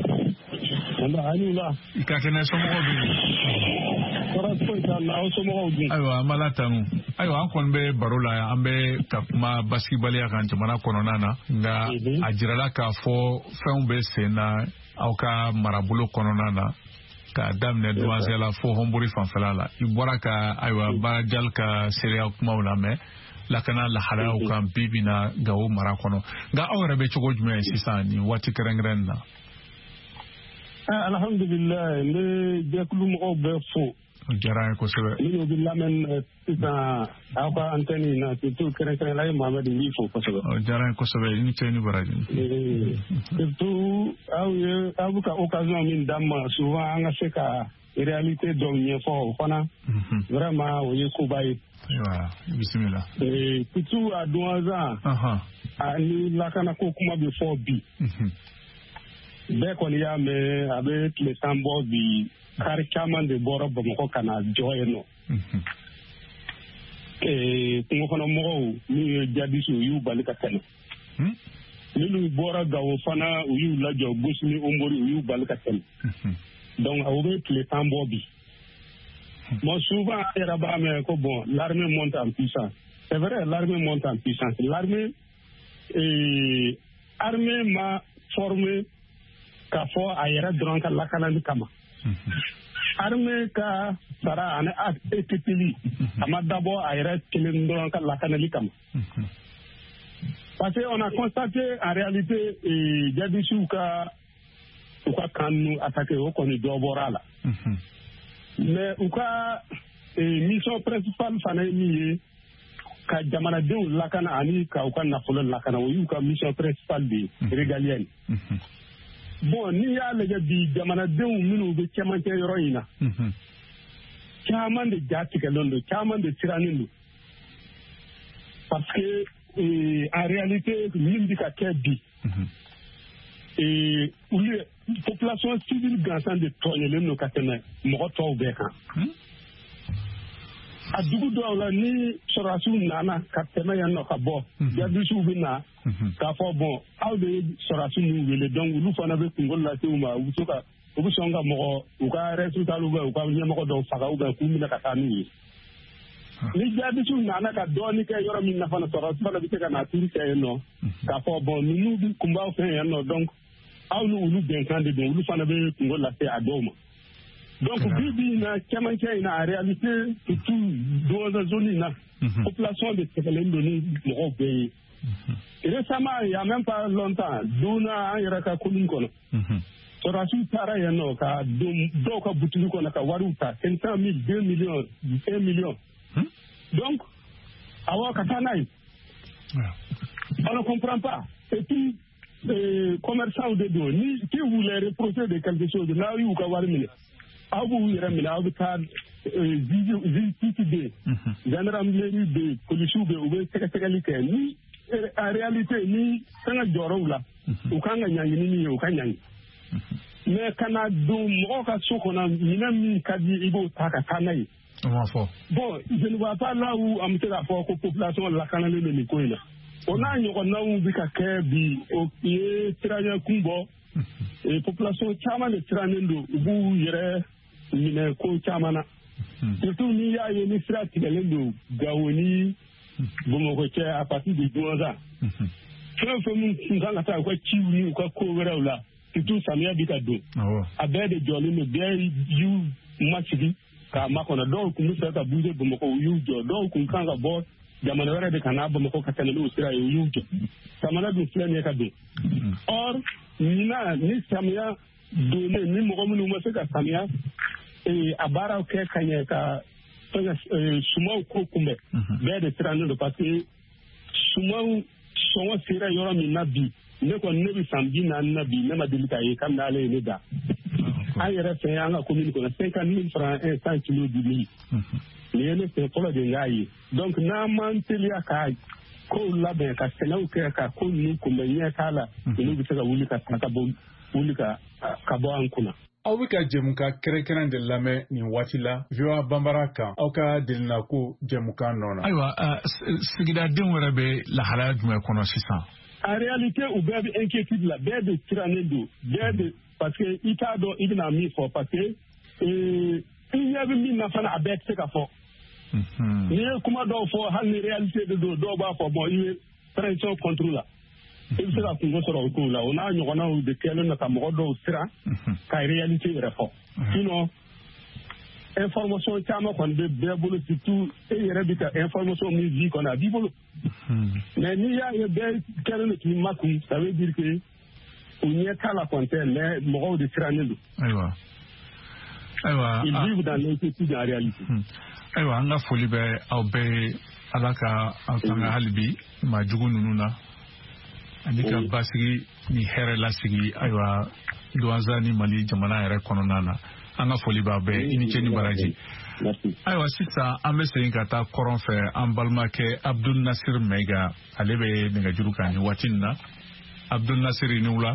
I ka kɛnɛ somɔgɔw bɛ yen. Ayiwa an b'ala tanu ayiwa an kɔni bɛ baro la yan an bɛ ka kuma basigibaliya kan jamana kɔnɔna na nka a jirala k'a fɔ fɛnw bɛ sen na aw ka marabolo kɔnɔna na k'a daminɛ Duwanza la fo Honbori fanfɛla la i bɔra ka ayiwa Barajal ka seereya kumaw lamɛn lakana lahalayaw kan bi bi na Gawo mara kɔnɔ nka aw yɛrɛ bɛ cogo jumɛn sisan nin waati kɛrɛnkɛrɛnnen na. Alhamdulillah n bɛ jɛkulu mɔgɔw bɛɛ fo. Diyara n ye kosɛbɛ. Minnu bɛ lamɛn sisan aw ka antenne na surtout kɛrɛnkɛrɛnnenya la Mohamed n b'i fo kosɛbɛ. Diyara n ye kosɛbɛ i ni ce ni baraji. Surtout aw bɛ ka occasion min d'an ma souvent an ka se ka réalité dɔw ɲɛfɔ o fana vraiment o ye koba ye. Ayiwa bisimila. Surtout a Duwanza ani lakanako kuma bɛ fɔ bi. Bɛɛ kɔni y'a mɛn a bɛ tile tan bɔ bi kari caman de bɔra Bamakɔ ka na jɔ yen nɔ. Kungokɔnɔmɔgɔw n'u ye jadisiw u y'u bali ka tɛmɛ. Minnu bɔra Gawo fana u y'u lajɔ Gosi ni Honbori u y'u bali ka tɛmɛ. Donc aw bɛ tile tan bɔ bi. Bon souvent an yɛrɛ b'a mɛn ko bon l'armée monte en puissance. C'est vrai l'armée monte en puissance. L'armée ma formé k'a fɔ a yɛrɛ dɔrɔn ka lakanali kama. Armée ka sara ani ekipili a ma dabɔ a yɛrɛ kelen dɔrɔn ka lakanali kama. Parce que on a constaté en réalité jadisiw ka u ka kan nu attaqué o kɔni dɔ bɔra la. Mais u ka mission principale fana ye min ye ka jamanadenw lakana ani ka u ka nafolo lakana o y'u ka mission principale de régalienne. Bon n'i y'a lajɛ bi jamanadenw minnu bɛ cɛmancɛ yɔrɔ in na caman de ja tigɛlen don caman de sirannen don parce que en réalité min bɛ ka kɛ bi olu population civile gansan de tɔɲɔlen don ka tɛmɛ mɔgɔ tɔw bɛɛ kan. A dugu dɔw la ni sɔrɔdasiw nana ka tɛmɛ yan nɔ ka bɔ jadisiw bɛ na k'a fɔ bon aw de ye sɔrɔdasi ninnu wele donc olu fana bɛ kunkolo lase u ma u bɛ sɔn ka mɔgɔ u ka responsable ou u ka ɲɛmɔgɔ dɔw faga ou k'u minɛ ka taa n'u ye. Ni jadisiw nana ka dɔɔnin kɛ yɔrɔ min na fana sɔrɔdasi fana bɛ se ka na turu kɛ yen nɔ k'a fɔ bon ninnu bɛ kun b'aw fɛ yan nɔ donc aw ni olu bɛnkan de don olu fana bɛ kunkolo lase a dɔw ma. Donc bi na cɛmancɛ in na en réalité surtout Duwanza zone in na population de sɛgɛlen don ni mɔgɔw bɛɛ ye. Récemment il y a même pas longtemps Duna an yɛrɛ ka commune kɔnɔ sɔrɔdasiw taara yan nɔ ka dɔw ka butigi kɔnɔ ka wariw ta 500,000 2 millions 1 million. Donc awɔ ka taa n'a ye. On ne comprend pas et puis commerçants de don ni qui voulait reprocher de quelque chose n'aw y'u ka wari minɛ. Aw b'u yɛrɛ minɛ aw bɛ taa justice bɛ yen gendarmerie bɛ yen policiers bɛ yen u bɛ sɛgɛsɛgɛli kɛ ni en réalité ni fɛngɛ jɔyɔrɔw la u kan ka ɲangi ni min ye u ka ɲangi mais kana don mɔgɔw ka so kɔnɔ minɛn min ka di i b'o ta ka taa n'a ye. Bon je ne vois pas là où an bɛ se k'a fɔ ko population lakanalen bɛ nin ko in na o n'a ɲɔgɔnnaw bɛ ka kɛ bi o ye siraɲɛkun bɔ population caman de sirannen don u b'u yɛrɛ minɛ ko caman na surtout n'i y'a ye ni sira tigɛlen don Gawo ni Bamakɔ cɛ à partir de Douala fɛn o fɛn mun kun kan ka taa u ka ciw ni u ka ko wɛrɛw la surtout samiya bi ka don a bɛɛ de jɔlen don bɛɛ y'u masigi k'a makɔnɔ dɔw kun bɛ fɛ ka bouger Bamakɔ u y'u jɔ dɔw kun kan ka bɔ jamana wɛrɛ de ka n'a Bamakɔ ka tɛmɛ n'o sira ye u y'u jɔ samana dun filɛ nin ye ka don or ɲinan ni samiya donnen ni mɔgɔ minnu ma se ka samiya a baaraw kɛ ka ɲɛ ka sumaw ko kunbɛn bɛɛ de sirannen don parce que sumaw sɔngɔ sera yɔrɔ min na bi ne kɔni ne bɛ san 40 na bi ne ma deli k'a ye kabini ale ye ne da an yɛrɛ fɛ an ka commune kɔnɔ 50 000 francs 100 kilos du mil nin ye ne fɛ fɔlɔ de y'a ye donc n'an m'an teliya ka kow labɛn ka sɛnɛw kɛ ka ko ninnu kunbɛn ɲɛ t'a la olu bɛ se ka wuli ka wuli ka bɔ an kunna. Aw bɛ ka jɛmukan kɛrɛnkɛrɛn de lamɛn nin waati la VOA Bambara kan aw ka delina ko jɛmukan nɔ na. Ayiwa sigidadenw yɛrɛ bɛ lahalaya jumɛn kɔnɔ sisan. En réalité u bɛɛ bɛ inquiétude la bɛɛ de sirannen don bɛɛ de parce que i t'a dɔn i bɛna min fɔ parce que i ɲɛ bɛ min na fana a bɛɛ tɛ se ka fɔ. N'i ye kuma dɔw fɔ hali ni réalité de don dɔw b'a fɔ bon i ye pression contre la. I bɛ se ka kungo sɔrɔ o kow la o n'a ɲɔgɔnnaw de kɛlen don ka mɔgɔ dɔw siran ka réalité yɛrɛ fɔ sinon information caman kɔni bɛ bɛɛ bolo surtout e yɛrɛ bɛ ka information min di kɔni a b'i bolo mais n'i y'a ye bɛɛ kɛlen don k'i makun ça veut dire que u ɲɛ t'a la kɔni tɛ mais mɔgɔw de sirannen don. Ayiwa ils vivent dans l'inquiétude en réalité. Ayiwa an ka foli bɛ aw bɛɛ Ala ka an tanga hali bi maa jugu ninnu na. Ani ka basigi ni hɛrɛ lasigi ayiwa Douala ni Mali jamana yɛrɛ kɔnɔna na an ka foli b'a bɛɛ i ni ce ni baraji ayiwa sisan an bɛ segin ka taa kɔrɔn fɛ an balimakɛ Abdul Nasir Maiga ale bɛ nɛgɛjuru kan ni waati nin na Abdul Nasir i ni wula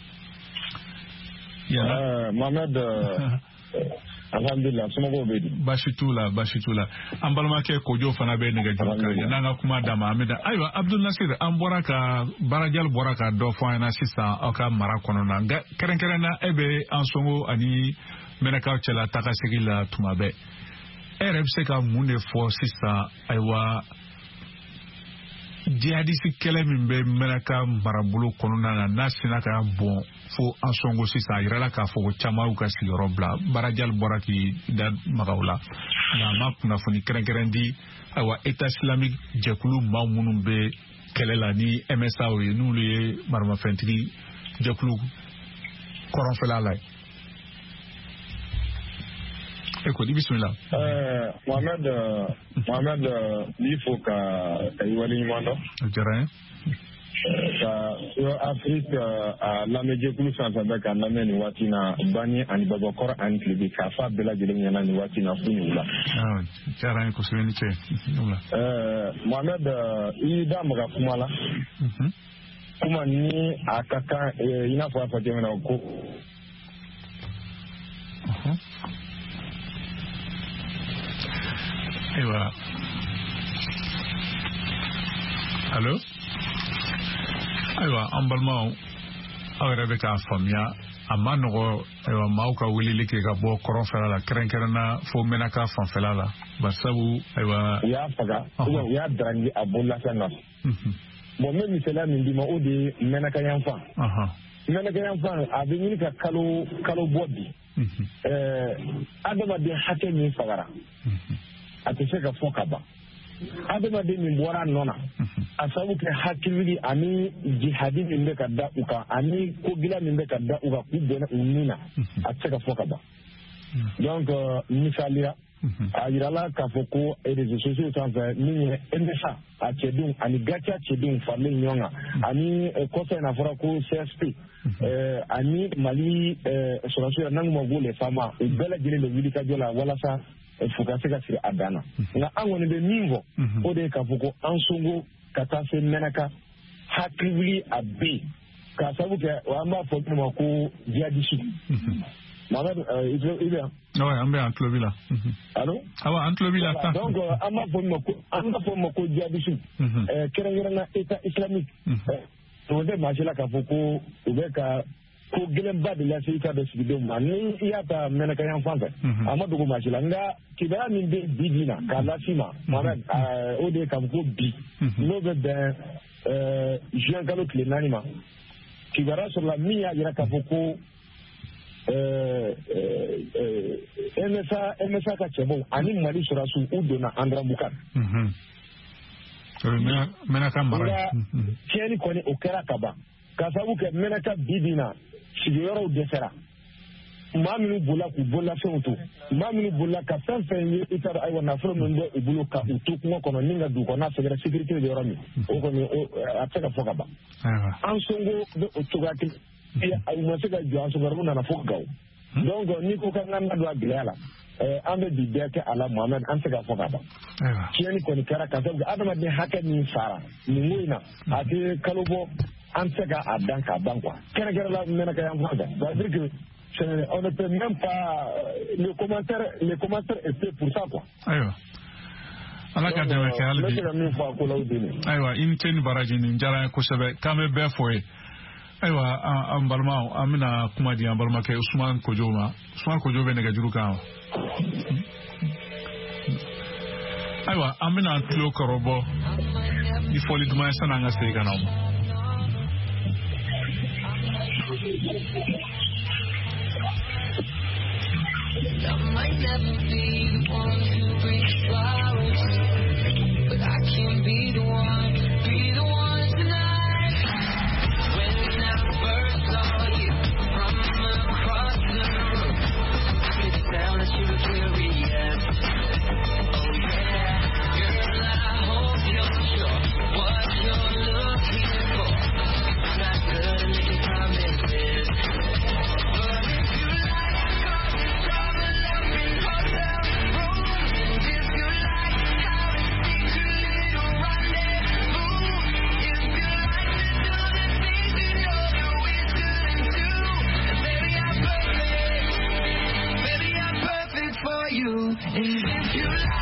Mohamed alhamdulillah somɔgɔw bɛ di baasi t'u la an balimakɛ Kojo fana bɛ nɛgɛjuru kan n'an ka kuma d'a ma an bɛ da ayiwa Abdul Nasir an bɔra ka Barajal bɔra ka dɔ fɔ an ɲɛna sisan aw ka mara kɔnɔna nka kɛrɛnkɛrɛn na e bɛ an sɔngo ani Mɛnɛkaw cɛla taga segi la tuma bɛɛ e yɛrɛ bɛ se ka mun de fɔ sisan ayiwa jihadisi kɛlɛ min bɛ Mɛnɛka marabolo kɔnɔna na n'a sina ka bɔn fo an sɔngo sisan a yirala k'a fɔ ko caman y'u ka sigiyɔrɔ bila Barajal bɔra k'i da maga o la nka an ma kunnafoni kɛrɛnkɛrɛn di ayiwa État islamique jɛkulu maa minnu bɛ kɛlɛ la ni MSA ye n'olu ye maramafɛntigi jɛkulu kɔrɔnfɛla la ye. Écoute, bismillah. Mohamed n'i fo ka i waleɲuman dɔn. O diyara n ye. Ka Afrique a lamɛnjɛkulu fɛn fɛn bɛ ka lamɛn nin waati na Bani ani Babakɔrɔ ani Tilebin k'a fɔ a bɛɛ lajɛlen ɲɛna nin waati na fo nin wula. Diyara n ye kosɛbɛ ni cɛ. Mohamed i da maga kuma la. Kuma ni a ka kan i n'a fɔ a fɔ cogo min na ko. Ayiwa allo ayiwa an balimaw aw yɛrɛ bɛ k'a faamuya a ma nɔgɔ ayiwa maaw ka weleli kɛ ka bɔ kɔrɔnfɛla la kɛrɛnkɛrɛnna fo Mɛnɛka fanfɛla la barisabu ayiwa u y'a faga u y'a darandi a bololafɛn na bon n bɛ misaliya min d'i ma o de ye Mɛnɛka yanfan Mɛnɛka yanfan a bɛ ɲini ka kalo bɔ bi adamaden hakɛ min fagara a tɛ se ka fɔ ka ban adamaden min bɔra nɔ na a sababu kɛ hakili ani jihadi min bɛ ka da u kan ani ko gila min bɛ ka da u kan k'u bɔnɛ u ni na a tɛ se ka fɔ ka ban donc misaliya a yirala k'a fɔ ko réseaux sociaux sanfɛ min ye MSA a cɛdenw ani Gatia cɛdenw faralen ɲɔgɔn kan ani kɔfɛ in a fɔra ko CSP ani Mali sɔrɔsiw n'an ko ma ko les FAMA u bɛɛ lajɛlen de wuli ka jɔ la walasa fo ka se ka siri a dan na nka an kɔni bɛ min fɔ o de ye k'a fɔ ko an sɔngo ka taa se Mɛnɛka hakili wuli a bɛ yen k'a sababu kɛ an b'a fɔ min ma ko jihadisme Mohamed i bɛ yan. Awɔ an bɛ yan tulo b'i la. Allo. Awɔ an tulo b'i la. Donc an b'a fɔ ma ko jihadisme kɛrɛnkɛrɛnna État islamique o de maa si la k'a fɔ ko u bɛ ka ko gelen ba de la se ka do sigido ma ni ya ta mena ka yan fanza amadu ko majila nga kibara min be bidina ka la sima mana o de kam ko bi no be ben Jean Gallo Clénanima kibara sur la mia ira ka foko MSA ka chebo ani mali sura su udona Andra Bukar mena ka mara keni koni okera kaba kasabu ke mena ka bidina sigiyɔrɔw dɛsɛra maa minnu bolila k'u bololafɛnw to maa minnu bolila ka fɛn fɛn ye i t'a dɔn ayiwa nafolo min bɛ u bolo ka u to kungo kɔnɔ ni ka dugu kɔnɔ n'a sɛgɛrɛ sécurité bɛ yɔrɔ min o kɔni a tɛ se ka fɔ ka ban an sɔngo bɛ o cogoya kelen u ma se ka jɔ an sɔngɔrɔmu nana fo gawo donc n'i ko k'an ka don a gɛlɛya la an bɛ bi bɛɛ kɛ a la Mohamed an tɛ se ka fɔ ka ban tiɲɛni kɔni kɛra ka sababu kɛ adamaden hakɛ min fara nin ko in na a tɛ kalo bɔ an tɛ ka a dan k'a ban quoi kɛrɛnkɛrɛn la mɛnɛ ka yan fan fɛ c'est-à-dire que on ne peut même pas les commentaires étaient pour ça quoi ala ka dɛmɛ kɛ hali bi ayiwa i ni ce ni baraji nin diyara n ye kosɛbɛ k'an bɛ bɛɛ fo ye ayiwa an balimaw an bɛna kuma di an balimakɛ Usman Kojo ma Usman Kojo bɛ nɛgɛjuru kan ayiwa an bɛna tulo kɔrɔbɔ ni fɔli duman ye sanni an ka segin ka na o ma. I might never be the one to bring flowers, but I can be the one tonight. When I first saw you from across the room, I could tell that you were curious. Oh yeah, girl, I hope you're sure what you're looking for. I'm not good at making promises. And if you like,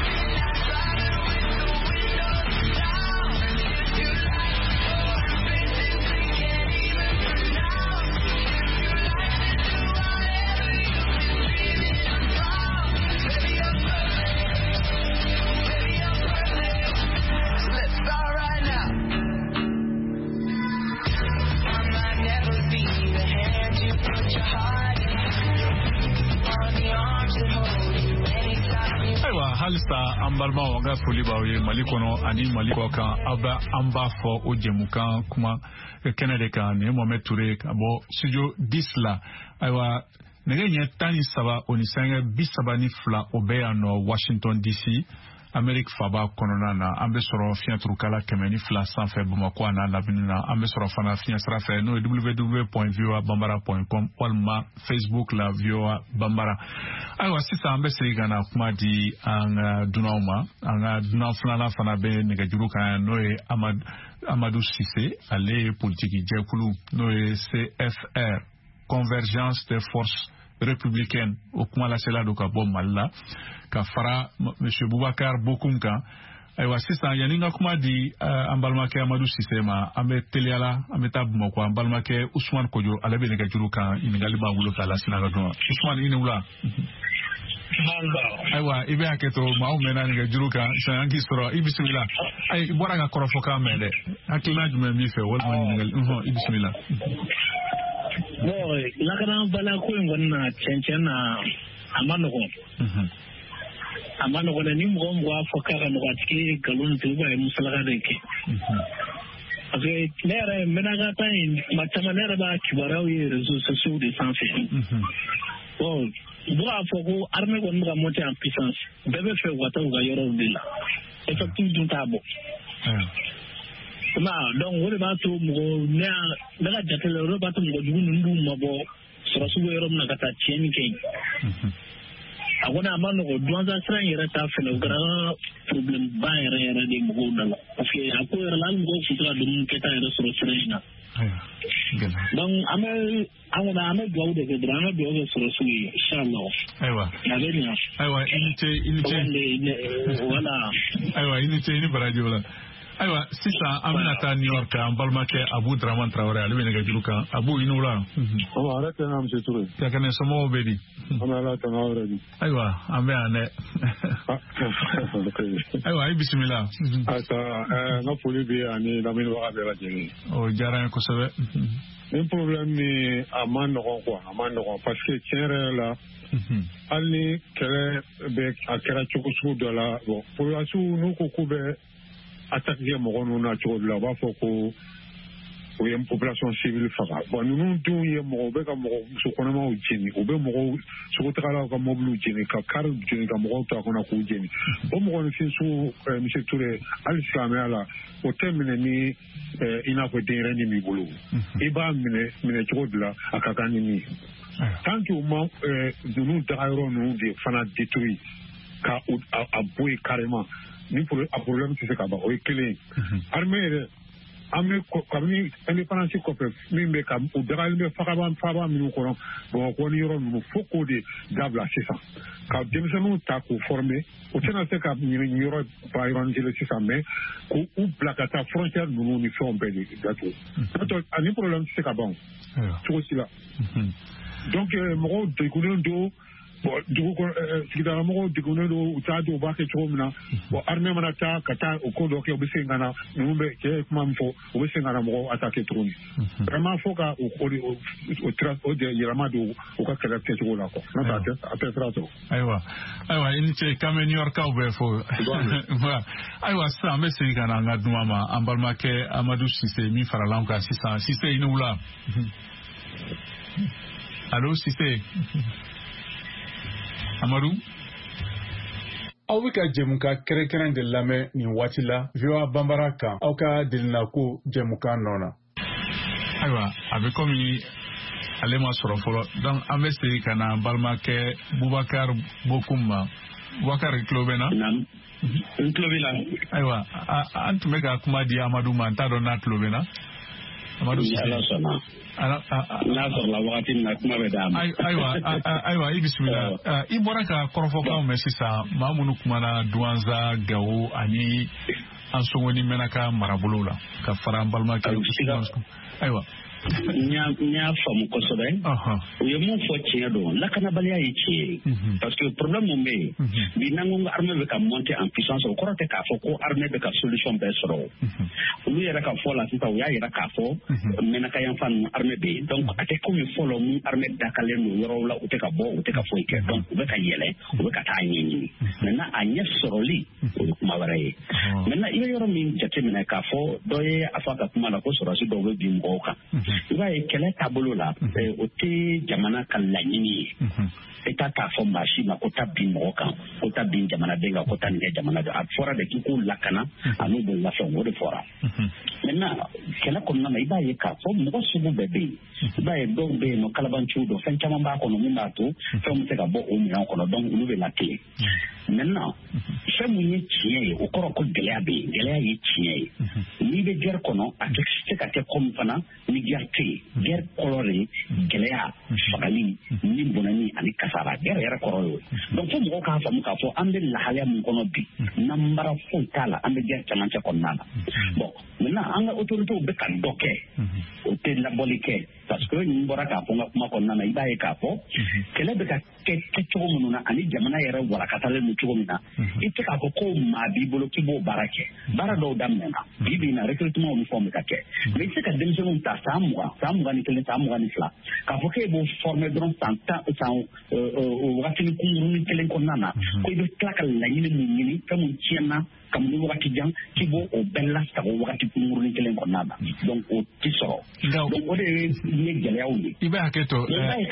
halisa an balimaw an ka foli b'aw ye Mali kɔnɔ ani Mali kɔ kan aw bɛ an b'a fɔ o jɛmukan kuma kɛnɛ de kan nin ye Mohamed Touré ka bɔ studio 10 la ayiwa nɛgɛ ɲɛ 13 o ni sange 32 o bɛ yan nɔ Washington DC Amérique faba kɔnɔna na an bɛ sɔrɔ fiɲɛturukala 102 sanfɛ Bamakɔ n'a lamini na an bɛ sɔrɔ fana fiɲɛsira fɛ n'o ye www.voabambara.com walima Facebook la VOA Bambara ayiwa sisan an bɛ segin ka na kuma di an ka dunanw ma an ka dunan filanan fana bɛ nɛgɛjuru kan n'o ye Amadou Cissé ale ye politiki jɛkulu n'o ye CFR Convergence des Forces Républicaines o kuma lasela do ka bɔ Mali la ka fara Monsieur Boubacar Bokoum kan ayiwa sisan yani n ka kuma di an balimakɛ Amadou Cissé ma an bɛ teliyala an bɛ taa Bamakɔ an balimakɛ Usman Kojo ale bɛ nɛgɛjuru kan ɲininkali b'a bolo k'a lasina ka dɔn Usman i ni wula ayiwa i bɛ hakɛ to maaw mɛnna nɛgɛjuru kan sisan an k'i sɔrɔ i bisimila ayi i bɔra ka kɔrɔfɔkan mɛn dɛ hakilina jumɛn b'i fɛ walima ɲininkali i bisimila. Bon, lakana bala ko in kɔni na cɛncɛn na a ma nɔgɔn. A ma nɔgɔn dɛ ni mɔgɔ mɔgɔ b'a fɔ k'a ka nɔgɔ a tigi nkalon tigɛ ou bien a ye musalaka de kɛ. Parce que ne yɛrɛ n bɛna ka taa yen tuma caman ne yɛrɛ b'a kibaruyaw ye réseaux sociaux de sanfɛ. Bon, u bɛ k'a fɔ ko armée kɔni bɛ ka monter en puissance bɛɛ bɛ fɛ u ka taa u ka yɔrɔw de la. Effectif dun t'a bɔ. Donc o de b'a to mɔgɔ ne ka jate la o de b'a to mɔgɔ jugu ninnu b'u mabɔ sɔrɔsiw bɛ yɔrɔ min na ka taa tiɲɛni kɛ yen. A kɔni a ma nɔgɔ douane sira in yɛrɛ ta fɛnɛ o kɛra problème ba yɛrɛ de mɔgɔw da la parce que a ko yɛrɛ la hali mɔgɔw tun tɛ ka dumuni kɛta yɛrɛ sɔrɔ sira in na. Donc an bɛ dugawu de kɛ dɔrɔn an ka dugawu kɛ sɔrɔsiw ye inchallah. Ayiwa a bɛ ɲa. Ayiwa i ni ce voilà. Ayiwa i ni ce i ni baraji o la. Ayiwa sisan an bɛna taa New York an balimakɛ Abu Draman Traoré ale bɛ nɛgɛjuru kan Abu i ni wula. Ala tɛ na monsieur Touré. Kɛnɛ somɔgɔw bɛ di. An bɛ Ala tanu aw yɛrɛ di. Ayiwa an bɛ yan dɛ. Ayiwa i bisimila. Asa n ka foli bɛ ani lamɛnnibaga bɛɛ lajɛlen. O diyara n ye kosɛbɛ. Ni problème min a ma nɔgɔn quoi a ma nɔgɔn parce que tiɲɛ yɛrɛ la hali ni kɛlɛ bɛ a kɛra cogo sugu dɔ la bon population n'u ko k'u bɛ attaque kɛ mɔgɔ ninnu na cogo dɔ la u b'a fɔ ko o ye population civile faga bon ninnu dun ye mɔgɔ u bɛ ka mɔgɔ muso kɔnɔmaw jeni u bɛ mɔgɔw sogotagalaw ka mobiliw jeni ka car jeni ka mɔgɔw to a kɔnɔ k'u jeni o mɔgɔninfin sugu monsieur Touré hali silamɛya la o tɛ minɛ ni i n'a fɔ denyɛrɛnin b'i bolo i b'a minɛ cogo de la a ka kan ni min ye tant que u ma ninnu dagayɔrɔ ninnu de fana détruit ka a bɔ yen carrément ni a problème tɛ se ka ban o ye kelen ye armée yɛrɛ an bɛ kabini indépendance kɔfɛ min bɛ ka u dagalen bɛ faaba minnu kɔnɔ Bamakɔ ni yɔrɔ ninnu fo k'o de dabila sisan ka denmisɛnninw ta k'u former u tɛna se ka ɲini yɔrɔ ba yɔrɔnin kelen sisan mais k'u bila ka taa frontière ninnu ni fɛnw bɛɛ de datugu n'o tɛ ani problème tɛ se ka ban cogo si la donc mɔgɔw degunnen don bon dugu sigidala mɔgɔw degunnen don u t'a dɔn u b'a kɛ cogo min na bon armée mana taa ka taa o ko dɔ kɛ u bɛ segin ka na ninnu bɛ cɛ ye kuma min fɔ u bɛ segin ka na mɔgɔw attaquer tuguni vraiment fo ka o de yɛlɛma don u ka kɛlɛ kɛcogo la quoi n'o tɛ a tɛ sira sɔrɔ. Ayiwa i ni ce k'an bɛ New Yorkaw bɛɛ fo ayiwa sisan an bɛ segin ka na an ka duman ma an balimakɛ Amadu Sise min farala an kan sisan Sise i ni wula. Allo Sise. Amadu aw bɛ ka jɛmukan kɛrɛnkɛrɛn de lamɛn nin waati la VOA Bambara kan aw ka delinako jɛmukan nɔ na. Ayiwa a bɛ komi ale ma sɔrɔ fɔlɔ donc an bɛ segin ka na balimakɛ Bubakar Bokum ma Bubakar i tulo bɛ na. N tulo b'i la. Ayiwa an tun bɛ ka kuma di Amadu ma n t'a dɔn n'a tulo bɛ na. Amadu Sise. Ala sɔnna. N'a sɔrɔla wagati min na kuma bɛ d'a ma. Ayiwa i bisimila i bɔra ka kɔrɔfɔkanw mɛn sisan maa minnu kumana Duwanza Gawo ani an Songoni Mɛnaka marabolo la ka fara an balimakɛ ayiwa n y'a faamu kosɛbɛ u ye mun fɔ tiɲɛ don lakanabaliya ye tiɲɛ ye parce que problème mun bɛ yen bi n'an ko armée bɛ ka monter en puissance o kɔrɔ tɛ k'a fɔ ko armée bɛ ka solution bɛɛ sɔrɔ olu yɛrɛ ka fɔ la sisan u y'a yɛrɛ k'a fɔ Mɛnaka yanfan ninnu armée bɛ yen donc a tɛ komi fɔlɔ mun armée dakalen don yɔrɔw la u tɛ ka bɔ u tɛ ka foyi kɛ donc u bɛ ka yɛlɛ u bɛ ka taa ɲɛɲini maintenant a ɲɛ sɔrɔli o ye kuma wɛrɛ ye maintenant i bɛ yɔrɔ min jateminɛ k'a fɔ dɔ ye a fɔ a ka kuma la ko sɔrɔsi dɔw bɛ bin mɔgɔw kan i b'a ye kɛlɛ taabolo la o tɛ jamana ka laɲini ye État t'a fɔ maa si ma ko ta bin mɔgɔ kan ko ta bin jamanaden kan ko ta nin kɛ jamana dɔ a fɔra de k'i k'u lakana ani b'u lafɛn o de fɔra maintenant kɛlɛ kɔnɔna na i b'a ye k'a fɔ mɔgɔ sugu bɛɛ bɛ yen i b'a ye dɔw bɛ yen nɔ kalabanciw don fɛn caman b'a kɔnɔ min b'a to fɛn bɛ se ka bɔ o minɛn kɔnɔ donc olu bɛ lakile maintenant fɛn mun ye tiɲɛ ye o kɔrɔ ko gɛlɛya bɛ yen gɛlɛya ye tiɲɛ ye n'i bɛ guerre kɔnɔ a tɛ se ka kɛ comme fana ni guerre tɛ yen guerre kɔrɔ de gɛlɛya fagali ni bonani ani kasara guerre yɛrɛ kɔrɔ ye donc fo mɔgɔw k'a faamu k'a fɔ an bɛ lahalaya min kɔnɔ bi n'an baara foyi t'a la an bɛ guerre camancɛ kɔnɔna la bon maintenant an ka autorités bɛ ka dɔ kɛ o tɛ labɔli kɛ parce que nin bɔra k'a fɔ n ka kuma kɔnɔna na i b'a ye k'a fɔ kɛlɛ bɛ ka kɛ cogo minnu na ani jamana yɛrɛ warakatalen don cogo min na i tɛ k'a fɔ ko maa b'i bolo k'i b'o baara kɛ baara dɔw daminɛna bi bi in na recrutement ni fɛnw bɛ ka kɛ mais i tɛ se ka denmisɛnninw ta san 20 san 21 san 22 k'a fɔ k'e b'o former dɔrɔn san wagatini kunkurunin kelen kɔnɔna na ko i bɛ tila ka laɲini mun ɲini fɛn mun tiɲɛna ka mun wagati jan k'i b'o bɛɛ lasago wagati kunkurunin kelen kɔnɔna na donc o tɛ sɔrɔ donc o de ye gɛlɛyaw ye i bɛ hakɛ to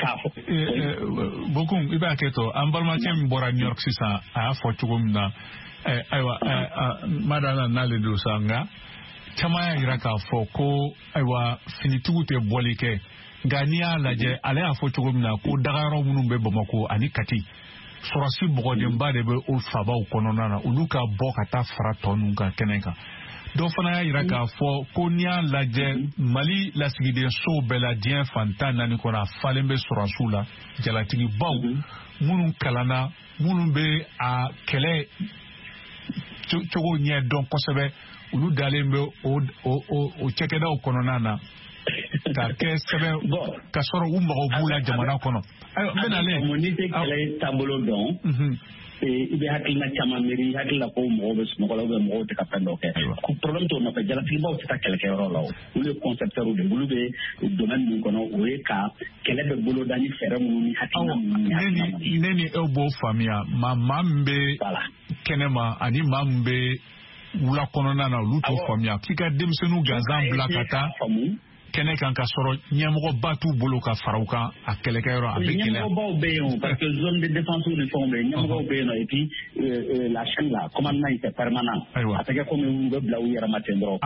Bokum i bɛ hakɛ to an balimakɛ min bɔra New York sisan a y'a fɔ cogo min na ayiwa madala n'ale don sa nka caman y'a jira k'a fɔ ko ayiwa finitigiw tɛ bɔli kɛ nka n'i y'a lajɛ ale y'a fɔ cogo min na ko dagayɔrɔ minnu bɛ Bamako ani Kati sɔrɔsi bɔgɔdenba de bɛ o fabaw kɔnɔna na olu ka bɔ ka taa fara tɔ ninnu kan kɛnɛ kan dɔ fana y'a jira k'a fɔ ko n'i y'a lajɛ Mali lasigidensow bɛɛ la diɲɛ fan 14 kɔnɔ a falen bɛ sɔrɔsiw la jalatigibaw minnu kalanna minnu bɛ a kɛlɛ cogo ɲɛ dɔn kosɛbɛ olu dalen bɛ o cɛkɛdaw kɔnɔna na ka kɛ sɛbɛn ka sɔrɔ u mago b'u la jamana kɔnɔ. Ayiwa n bɛna lɛ. Mun ni tɛ kɛlɛ taabolo dɔn. I bɛ hakilina caman miiri hakilila ko mɔgɔw bɛ sunɔgɔ la mɔgɔw tɛ ka fɛn dɔ kɛ. Problème t'o nɔfɛ jalatigibaw tɛ taa kɛlɛkɛyɔrɔ la o. Olu ye concepteurs de olu bɛ domaine min kɔnɔ o ye ka kɛlɛ bɛ boloda ni fɛɛrɛ minnu ni hakilina minnu. Ne ni e b'o faamuya maa min bɛ kɛnɛma ani maa min bɛ wula kɔnɔna na olu t'o faamuya k'i ka denmisɛnninw gansan bila ka taa kɛnɛ kan ka sɔrɔ ɲɛmɔgɔba t'u bolo ka fara u kan a kɛlɛkɛyɔrɔ a bɛ gɛlɛya. Ɲɛmɔgɔbaw bɛ yen parce que zone de défense ni fɛnw bɛ yen ɲɛmɔgɔw bɛ yen nɔ et puis la chaîne là commandement in c'est permanent. A tɛ kɛ komi u bɛ bila u yɛrɛ ma ten dɔrɔn.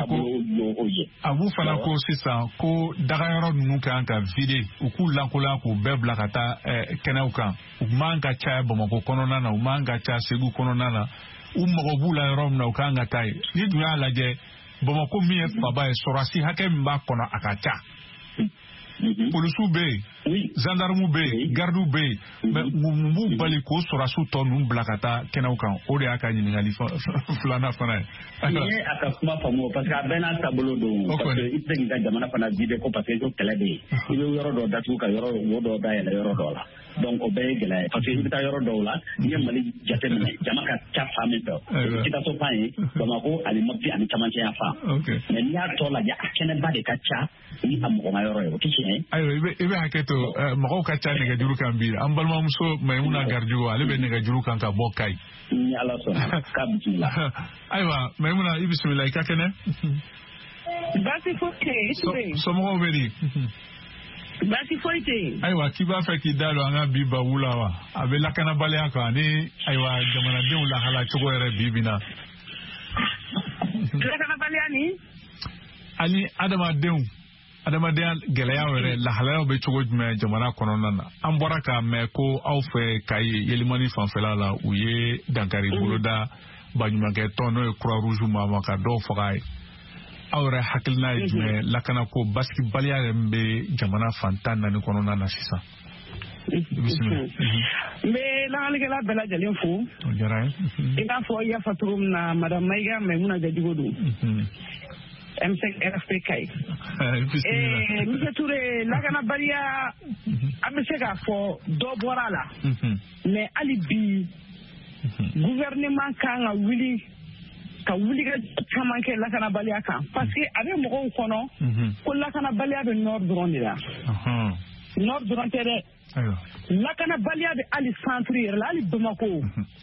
A b'u fana ko sisan ko dagayɔrɔ ninnu kan ka vider u k'u lankolon k'u bɛɛ bila ka taa kɛnɛw kan u man ka caya Bamakɔ kɔnɔna na u man ka caya Segu kɔnɔna na u mago b'u la yɔrɔ min na u kan ka taa yen ni dun y'a lajɛ Bamakɔ min ye faba ye sɔrɔsi hakɛ min b'a kɔnɔ a ka ca. Polisiw bɛ yen, gendarmew bɛ yen, gardiw bɛ yen, mais mun b'u bali k'o sɔrɔsiw tɔ ninnu bila ka taa kɛnɛw kan o de y'a ka ɲininkali filanan fana ye. Ni ye a ka kuma faamu parce que a bɛɛ n'a taabolo don parce que i tɛ se k'i ka jamana fana vider ko parce que ko kɛlɛ bɛ yen i bɛ yɔrɔ dɔ datugu ka yɔrɔ wo dɔ dayɛlɛ yɔrɔ dɔ la donc o bɛɛ ye gɛlɛya ye parce que i bɛ taa yɔrɔ dɔw la n'i ye Mali jateminɛ jama ka ca fan min fɛ Sikaso fan ye Bamako ani Mopti ani camancɛ yan fan mais n'i y'a tɔ lajɛ a kɛnɛba de ka ca ni a mɔgɔma yɔrɔ ye o tɛ tiɲɛ ye. Ayiwa i bɛ hakɛ to mɔgɔw ka ca nɛgɛjuru kan bi an balimamuso Mayimuna Gardigo ale bɛ nɛgɛjuru kan ka bɔ Kayi. Ni Ala sɔnna k'a bisimila. Ayiwa Mayimuna i bisimila i ka kɛnɛ. Baasi foyi tɛ yen i Ture. Somɔgɔw bɛ di. Baasi foyi tɛ yen. Ayiwa k'i b'a fɛ k'i da don an ka bi babu la wa a bɛ lakanabaliya kan ni ayiwa jamanadenw lahala cogo yɛrɛ bi na. Lakanabaliya ni. Ani adamadenya gɛlɛyaw yɛrɛ lahalayaw bɛ cogo jumɛn jamana kɔnɔna na an bɔra k'a mɛn ko aw fɛ Kayi Yelimani fanfɛla la u ye dankari boloda baɲumankɛ tɔn n'o ye Croix Rouge ma ka dɔw faga ye aw yɛrɛ hakilina ye jumɛn lakana ko basigibaliya yɛrɛ min bɛ jamana fantan naani kɔnɔna na sisan. N bɛ lakalikɛla bɛɛ lajɛlen fo. O diyara ye. I n'a fɔ i y'a fɔ cogo min na madame Mayiga Mayimuna Gardigo don. M5 RFP Kayi. Monsieur Touré lakanabaliya an bɛ se k'a fɔ dɔ bɔra la mais hali bi gouvernement kan ka wuli ka caman kɛ lakanabaliya kan parce que a bɛ mɔgɔw kɔnɔ ko lakanabaliya bɛ nord dɔrɔn de la nord dɔrɔn tɛ dɛ lakanabaliya bɛ hali centre yɛrɛ la hali Bamako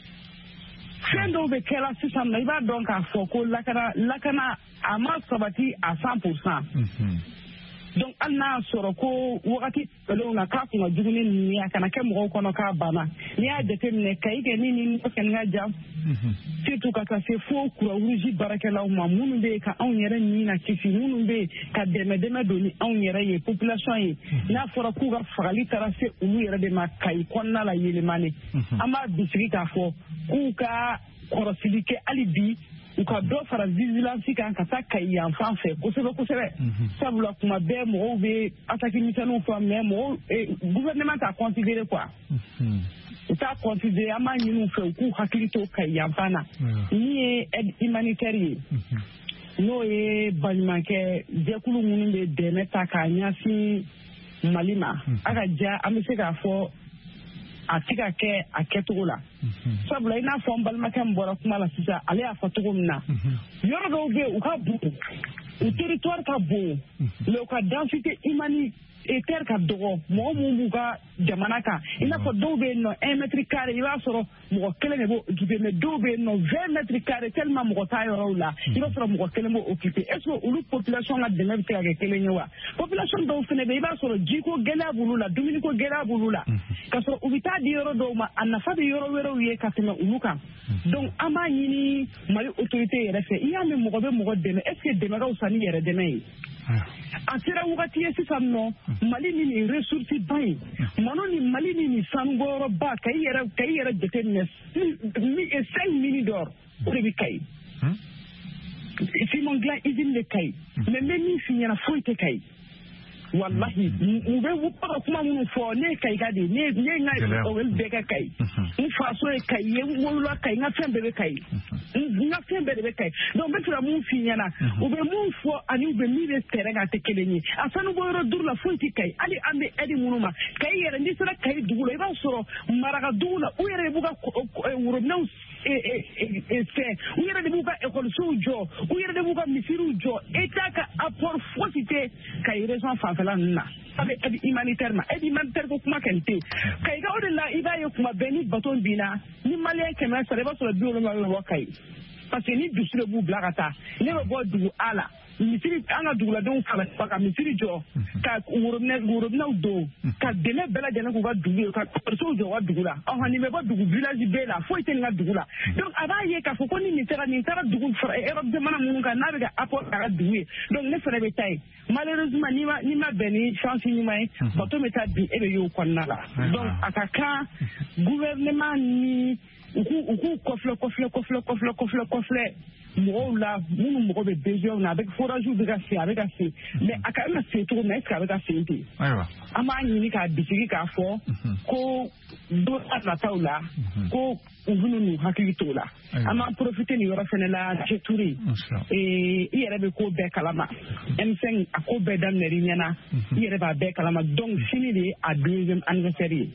fɛn dɔw bɛ kɛra sisan nɔ i b'a dɔn k'a fɔ ko lakana a ma sabati à 100%. Donc hali n'a sɔrɔ ko wagati tɛmɛnenw na k'a kun ka jugu ni nin ye a kana kɛ mɔgɔw kɔnɔ k'a banna n'i y'a jateminɛ Kayi kɛ ni kɛnɛ ka jan surtout ka taa se fo Croix Rouge baarakɛlaw ma minnu bɛ yen ka anw yɛrɛ ni na kisi minnu bɛ yen ka dɛmɛ don ni anw yɛrɛ ye population ye n'a fɔra k'u ka fagali taara se olu yɛrɛ de ma Kayi kɔnɔna la Yelemani an b'a bisigi k'a fɔ k'u ka kɔrɔsili kɛ hali bi u ka dɔ fara vigilance kan ka taa Kayi yan fan fɛ kosɛbɛ sabula kuma bɛɛ mɔgɔw bɛ attaque misɛnninw fɔ mais mɔgɔw gouvernement t'a considéré quoi u t'a considéré an b'a ɲini u fɛ u k'u hakili to Kayi yan fan na min ye aide humanitaire ye n'o ye baɲumankɛ jɛkulu minnu bɛ dɛmɛ ta k'a ɲɛsin Mali ma a ka ja an bɛ se k'a fɔ a tɛ ka kɛ a kɛcogo la sabula i n'a fɔ n balimakɛ min bɔra kuma la sisan ale y'a fɔ cogo min na yɔrɔ dɔw bɛ yen u ka bon u territoire ka bon mais u ka densité humanitaire ka dɔgɔ mɔgɔ minnu b'u ka jamana kan i n'a fɔ dɔw bɛ yen nɔ 1 mètre carré i b'a sɔrɔ mɔgɔ kelen de b'o occupé mais dɔw bɛ yen nɔ 20 mètre carré tellement mɔgɔ t'a yɔrɔw la i b'a sɔrɔ mɔgɔ kelen b'o occupé est ce que olu population ka dɛmɛ bɛ se ka kɛ kelen ye wa population dɔw fana bɛ yen i b'a sɔrɔ jiko gɛlɛya b'olu la dumuniko gɛlɛya b'olu la ka sɔrɔ u bɛ taa di yɔrɔ dɔw ma a nafa bɛ yɔrɔ wɛrɛw ye ka tɛmɛ olu kan donc an b'a ɲini Mali autorité yɛrɛ fɛ i y'a mɛn mɔgɔ bɛ mɔgɔ dɛmɛ est ce que dɛmɛ ka fisa ni yɛrɛ dɛmɛ ye a sera wagati ye sisan nɔ Mali ni nin ressource ba ye ni Mali ni nin sanubɔyɔrɔba ka i yɛrɛ jateminɛ 5 mines d'or o de bɛ Kayi ciment dilan usine de Kayi mais n bɛ min f'i ɲɛna foyi tɛ Kayi wallahi mu be wupa kuma mu fo ne kai ga de ne nga o wel be ka kai mu fa so e kai ye mu lo kai nga fembe be kai nga fembe be kai donc be tra mu fi nyana o be mu fo ani be mi be tere ga te kelenyi asanu bo ro dur la fonti kai ali ambe edi munuma kai yere ndi sura kai dugulo e ba soro maraga dugula o yere buga wuro naw se o yere de buga école sujo o yere de buga misiru jo etaka apport fotité kai raison fa fala na avec aide humanitaire ko kuma kente kai ga odilla iba ye kuma beni baton bina ni malien kema sare ba so biolo ma lo kai parce que ni dusure bu blagata ne bo du ala misiri anga dugula don fala ka misiri jo ka urobne do ka dele bela jana ko ga dugu ka so jo wa dugula o hani me ba dugu village bela fo ite nga dugula donc aba ye ka fo ko ni tera dugu Europe de mana mun ka na ga apport ka dugu donc ne fere betay malheureusement ni ma beni chance ni mai bato meta bi ebe yo konnala donc akaka gouvernement ni uku kofle mɔgɔw la minnu mɔgɔ bɛ besoin na avec forage bɛ ka se a bɛ ka se mais a ka kan ka se cogo min est-ce que a bɛ ka se ten an b'a ɲini k'a bisigi k'a fɔ ko don a nataw la ko u bɛna n'u hakili t'o la an b'an profiter nin yɔrɔ fana la Cɛ Ture i yɛrɛ bɛ ko bɛɛ kalama M5 a ko bɛɛ daminɛ i ɲɛna i yɛrɛ b'a bɛɛ kalama donc sini de ye a 2e anniversaire ye.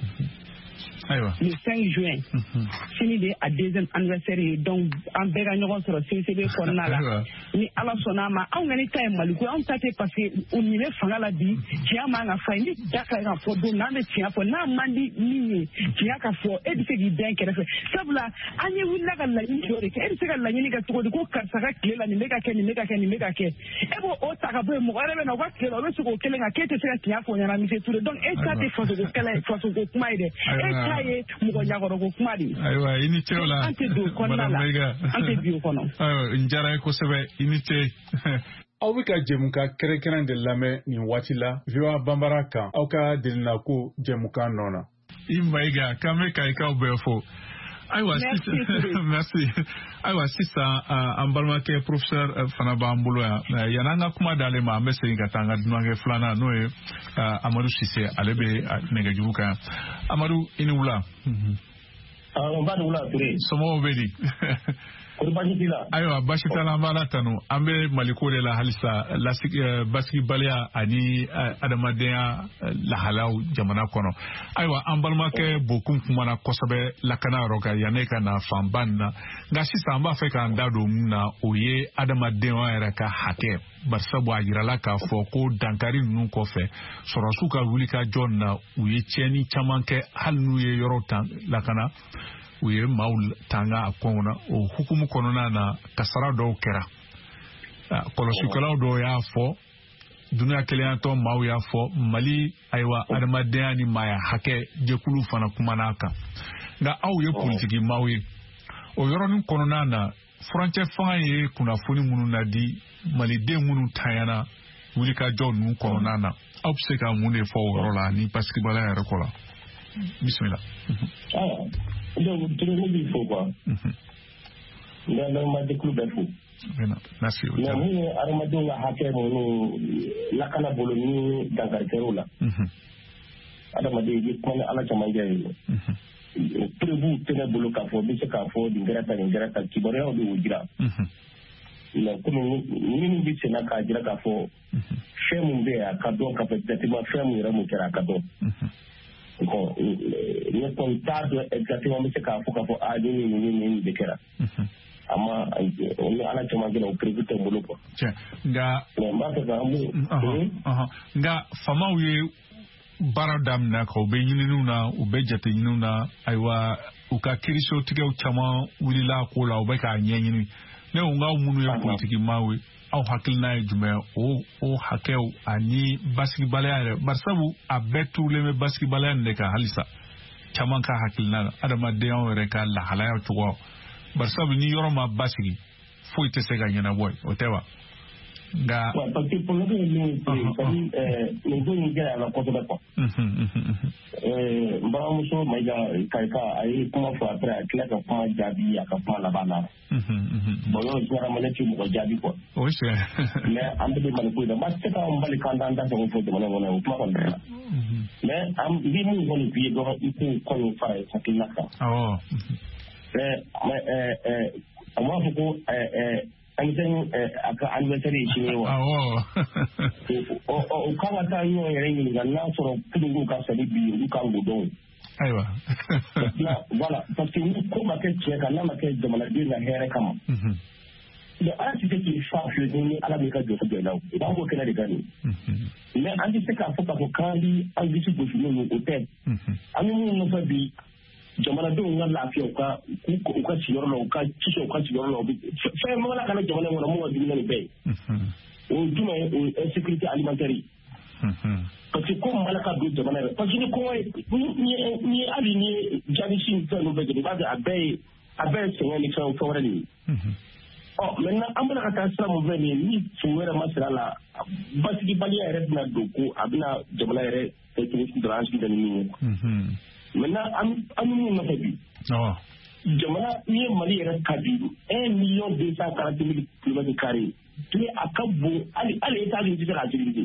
Le 5 juin, fini de à 2e anniversaire donc en bega ɲɔgɔn sɔrɔ CCB kɔnɔna la ni ala sɔnna ma anw ŋani ta ye Maliku anw ta tɛ parce que o nin bɛ fanga la bi tiɲɛ man ka fɔ ni da ka kan fɔ don n'an bɛ tiɲɛ fɔ n'a man di min ye tiɲɛ ka fɔ e bɛ se k'i den kɛrɛfɛ sabula an ye wulila ka laɲini dɔ de kɛ e bɛ se ka laɲini kɛ cogo di ko karisa ka tile la nin bɛ ka kɛ nin bɛ ka kɛ nin bɛ ka kɛ e b'o o ta ka bɔ yen mɔgɔ wɛrɛ bɛ na o ka tile la o bɛ se k'o kelen kan k'e tɛ se ka tiɲɛ fɔ ɲɛna Monsieur Ture donc e ta tɛ fasoko kuma ye dɛ e ta ye mɔgɔ ɲagɔrɔko kuma de ayiwa i ni cɛw la an tɛ don kɔnɔna la an tɛ bi o kɔnɔ n diyara ye kosɛbɛ i ni ce aw bɛ ka jɛmukan kɛrɛnkɛrɛn de lamɛn nin waati la VOA Bambara kan aw ka delina ko jɛmukan nɔ na i Mayiga k'an bɛ ka ikaw bɛɛ fo ayiwa merci ayiwa sisan an balimakɛ professeur fana b'an bolo yan yan'an ka kuma d'ale ma an bɛ segin ka taa an ka dunankɛ filanan n'o ye Amadu Sise ale bɛ nɛgɛjuru kan Amadu i ni wula n ba ni wula Ture somɔgɔw bɛ di ayiwa basi t'a la an b'a la tanu an bɛ Maliko de la halisa basigibaliya ani adamadenya lahalaw jamana kɔnɔ ayiwa an balimakɛ Bokun kumana kosɛbɛ lakana yɔrɔ kan yanne ka na fanba nin na nka sisan an b'a fɛ k'an da don mun na o ye adamadenya yɛrɛ ka hakɛ barisabu a yirala k'a fɔ ko dankari ninnu kɔfɛ sɔrɔsiw ka wulikajɔ na u ye tiɲɛni caman kɛ hali n'u ye yɔrɔ tan lakana u ye maaw tanga a kɔn na o hukumu kɔnɔna na kasara dɔw kɛra kɔlɔsikɛlaw dɔw y'a fɔ duniya keleyatɔ maaw y'a fɔ Mali ayiwa adamadenya ni maaya hakɛ jɛkulu fana kumana kan nka aw ye politiki maaw ye o yɔrɔnin kɔnɔna na furancɛ fanga ye kunnafoni minnu nadi maliden minnu tanyana wulikajɔ ninnu kɔnɔna na aw bɛ se ka mun de fɔ o yɔrɔ la ni basigibaliya yɛrɛ kɔ la bisimila. Donc, tout le monde il faut quoi. Ma déclou bɛ fo. Merci. Mais mun ye adamadenw ka hakɛ minnu lakana bolo ni dankarikɛlaw la. Adamaden i bɛ kuma ni ala camancɛ ye. Preuve tɛ ne bolo k'a fɔ n bɛ se k'a fɔ nin kɛra tan kibaruyaw de y'o jira. Mais komi minnu bɛ senna k'a jira k'a fɔ fɛn min bɛ yen a ka dɔn k'a fɔ exactement fɛn min yɛrɛ mun kɛra a ka dɔn. Bon, ne kɔni t'a dɔn exactement n bɛ se k'a fɔ k'a fɔ nin de kɛra. Ama o ni ala caman kɛra o preuve tɛ n bolo quoi. Nka n b'a fɛ k'an nka famaw ye baara daminɛ kan u bɛ ɲininiw na u bɛ jate ɲiniw na ayiwa u ka kiirisotigɛw caman wulila a ko la u bɛ k'a ɲɛɲini ne ko n'aw minnu ye politiki maaw ye aw hakilina ye jumɛn o hakɛw ani basigibaliya yɛrɛ barisabu a bɛɛ turulen bɛ basigibaliya nin de kan halisa caman ka hakilina na adamadenyaw yɛrɛ ka lahalaya cogoya barisabu ni yɔrɔ ma basigi foyi tɛ se ka ɲɛnabɔ ye o tɛ wa. parce que pour le nous nous à la côte de quoi. Baramuso Maïga Kaika a comment faire après à clair comment Jabi à comment la banane. Bon, je vais ramener tu me Jabi quoi. Oui, c'est. Mais en plus de manipuler, mais c'est pas un bel candidat dans le fond de mon ou pas. Mais en venu dans le pays, il faut qu'on fasse ça qu'il n'a pas. Oh. Moi, beaucoup, anniversaire chez moi. Au Canada, il y a un sur le cas de du Cangoudon. Voilà, parce que nous, comme à quel tiers, quand on a quel de maladie, la haine comme. Le architecte qui fait le donner à la mécanique de ce là. Il va vous connaître les gagnants. Mais en disant qu'à faut quand il a vu ce que nous au tête. À nous, nous fait bien. Jamana do nga lafiya ka siyoro lo ka ciso ka siyoro lo fe mo la kana jamana wona mo wadi ngani be o duma o sécurité alimentaire parce que comme malaka do jamana parce que ko ni ali ni janisin to no be de ba abe sengani fa wala ni maintenant amana ka tasra mo be ni fuwera masala la basiki baliya red na do ko abina jamana ere technique branche de ni maintenant amu na fabi jamana ni mali yɛrɛ ka di 1,240,000 km². tuni akabo ali eta ni tira ajiri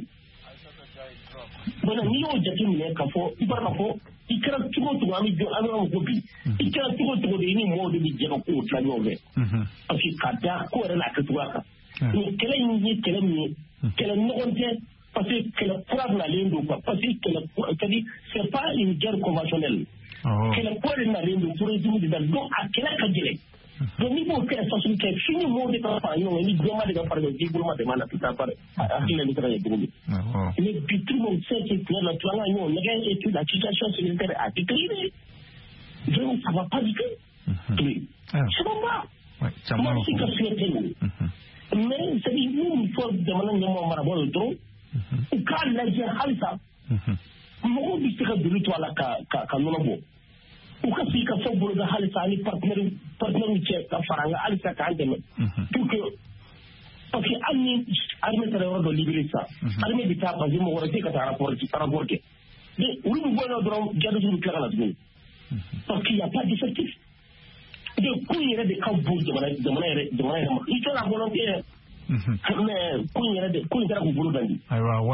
bona ni o jati minɛ ka fɔ ibara fɔ ikara tugo tugo ami jo ami ko bi ikara tugo tugo de ni mo de bi jɛ ko tla ɲɔgɔn fɛ parce que ka da ko yɛrɛ la ka tugo kan ni kɛlɛ ni kɛlɛ min kɛlɛ ɲɔgɔn tɛ parce que kɛlɛ kura nalen don quoi parce que kɛlɛ c'est pas une guerre conventionnelle kɛlɛ kura de nalen don pour résumer de donc a kɛlɛ ka gɛlɛn donc ni b'o kɛ façon kɛ fini mo de ka fara ɲɔgɔn ni jɔnma de ka fara ɲɔgɔn k'i bolo ma dɛmɛ na tout à fait hakili la ni sera ɲɛ cogo min mais bi tout le monde sait que tile la tu an ka ɲɔgɔn nɛgɛ et puis la situation sécuritaire a décliné donc ça va pas du tout plus ça va pas moi aussi ka fierté mais c'est dit nous il faut demander ɲɛmɔgɔ marabolo dɔrɔn u k'a lajɛ halisa mɔgɔw bɛ se ka joli to a la ka nɔnɔ bɔ u ka se ka fɔ boloda halisa ani partenaire cɛ ka fara an kan halisa k'an dɛmɛ pour que parce que hali ni armée taara yɔrɔ dɔ libéré sisan armée bɛ taa parce que mɔgɔ wɛrɛ tɛ ka taa rapport kɛ mais olu bɛ bɔ yen nɔ dɔrɔn jadisiw bɛ tila ka na tuguni parce qu'il y a pas d'effectif de ko in yɛrɛ de ka bon jamana yɛrɛ ma i tɛ la volonté mais ko in yɛrɛ de ko in kɛra k'u bolo dan de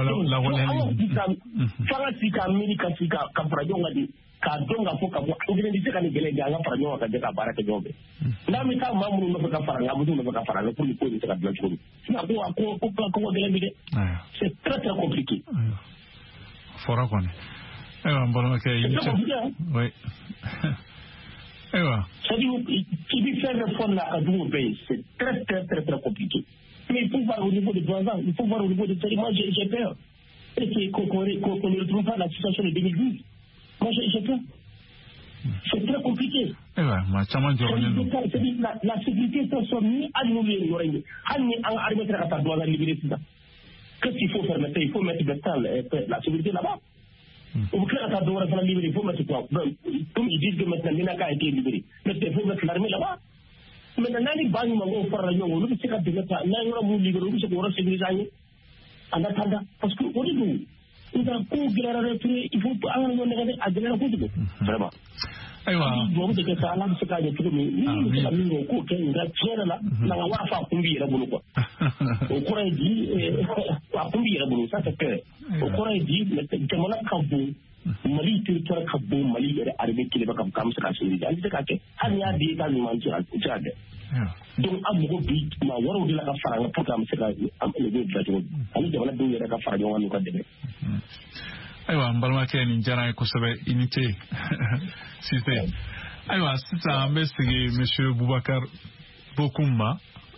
fanga si ka miiri ka si ka fara ɲɔgɔn kan de k'a dɔn ka fɔ ka bɔ an kelen tɛ se ka nin gɛlɛya an ka fara ɲɔgɔn kan ka jɛ ka baara kɛ ɲɔgɔn fɛ n'an bɛ taa maa minnu nɔfɛ ka fara an kan an bɛ nɔfɛ ka fara an kan pour que ko in bɛ se ka dilan cogo min sinon ko ka gɛlɛn bi dɛ c'est très très compliqué fɔra kɔni ayiwa n balimakɛ i ni ce oui ayiwa c'est-à-dire k'i bɛ fɛn fɛn fɔ la ka jugu bɛɛ ye c'est très très très très compliqué mais il faut voir au niveau des voisins il faut voir au niveau des c'est moi j'ai peur et qu'on ne retrouve pas la situation de 2012 moi j'ai peur c'est très compliqué la sécurité transforme ni annulée ni armée très doit la libérer ça qu'est-ce qu'il faut faire maintenant il faut mettre la sécurité là-bas au clair à doit la libérer il faut mettre quoi comme ils disent que maintenant l'INACA a été libéré mais il faut mettre l'armée là-bas maintenant les banques m'ont fait la union nous c'est qu'à de mettre n'a eu un libéré nous c'est pour sécuriser en attendant parce que au début il faut il faut avoir une négative à générer beaucoup vraiment ayiwa donc de que ça là c'est pas de tout mais ni la mingo ko ke nga tiere la na wa fa kumbi yera bulu quoi au courant dit wa kumbi yera bulu ça c'est clair au courant dit le mala kabu mali territoire kabu mali yera arbe kile ba kam sa asiri dan de ka ke han ya di ka ni man ci de donc am ko bi ma waro di la ka fara pour kam sa am le do da to ani de wala do yera ka fara yo wan ko de ayiwa n balimakɛ nin diyara ye kosɛbɛ i ni ce sise ayiwa sisan an bɛ sigi monsieur Boubacar Bokum ma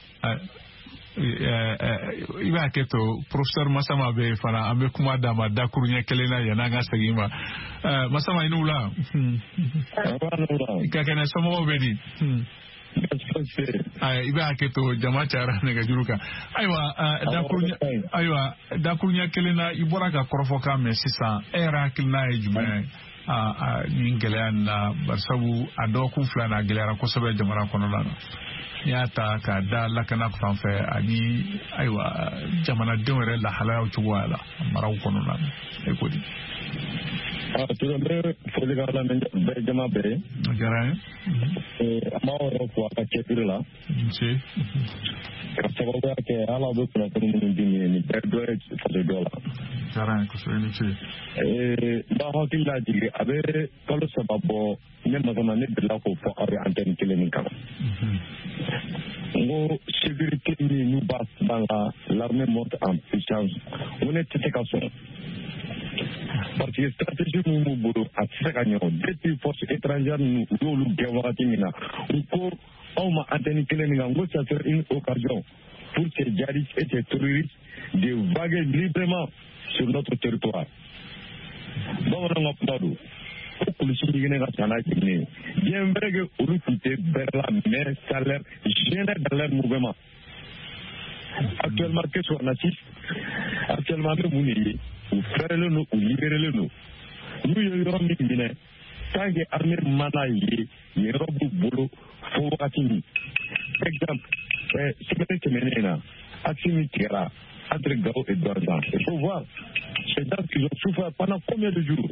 i b'a kɛ to professeur Masama bɛ yen fana an bɛ kuma d'a ma dakuru ɲɛ kelen na yanni an ka segin ma Masama i n'u la ka kɛnɛ somɔgɔw bɛ di i bɛ hakɛ to jama cayara nɛgɛjuru kan ayiwa dakuruɲɛ kelen na i bɔra ka kɔrɔfɔkan mɛn sisan e yɛrɛ hakilina ye jumɛn nin gɛlɛya nin na barisabu a dɔgɔkun fila na gɛlɛyara kosɛbɛ jamana kɔnɔna na y'a ta ka da lakana fan fɛ ani ayiwa jamanadenw yɛrɛ lahalayaw cogoya la maraw kɔnɔna na e ko di tura bɛ foli ka lamɛn bɛɛ jama bɛɛ a diyara n ye an b'aw yɛrɛ fo a ka cɛsiri la ka sababuya kɛ ala bɛ kunnafoni minnu di nin bɛɛ dɔ ye faso dɔ la diyara n ye kosɛbɛ ni ce n b'a hakili lajigi a bɛ kalo 3 bɔ ne masama ne delila k'o fɔ aw ye antenne kelen min kan n ko sécurité min n'u b'a ban la l'armée monte en puissance n ko ne tɛ se ka sɔn parce que stratégie min b'u bolo a tɛ se ka ɲɛ depuis force étrangère ninnu u y'olu gɛn wagati min na u ko aw ma antenne kelen min kan n ko ça serait une occasion pour ces djihadistes et ces terroristes de vaguer librement sur notre territoire bamananw ka kuma don ko kulusi ɲiginɛ ka ca n'a jiginɛ ye bien vrai que olu tun tɛ bɛrɛ la mais ça leur gênait dans leur mouvement actuellement qu'est-ce qu'on assiste actuellement an bɛ mun de ye u fɛrɛlen don u libérelen don n'u ye yɔrɔ min minɛ tant que armée mana ye yen yɔrɔ b'u bolo fo wagati min exemple semaine tɛmɛnen na axe min tigɛra entre Gao et Douarzan. Il faut voir ces gens qui ont souffert pendant combien de jours.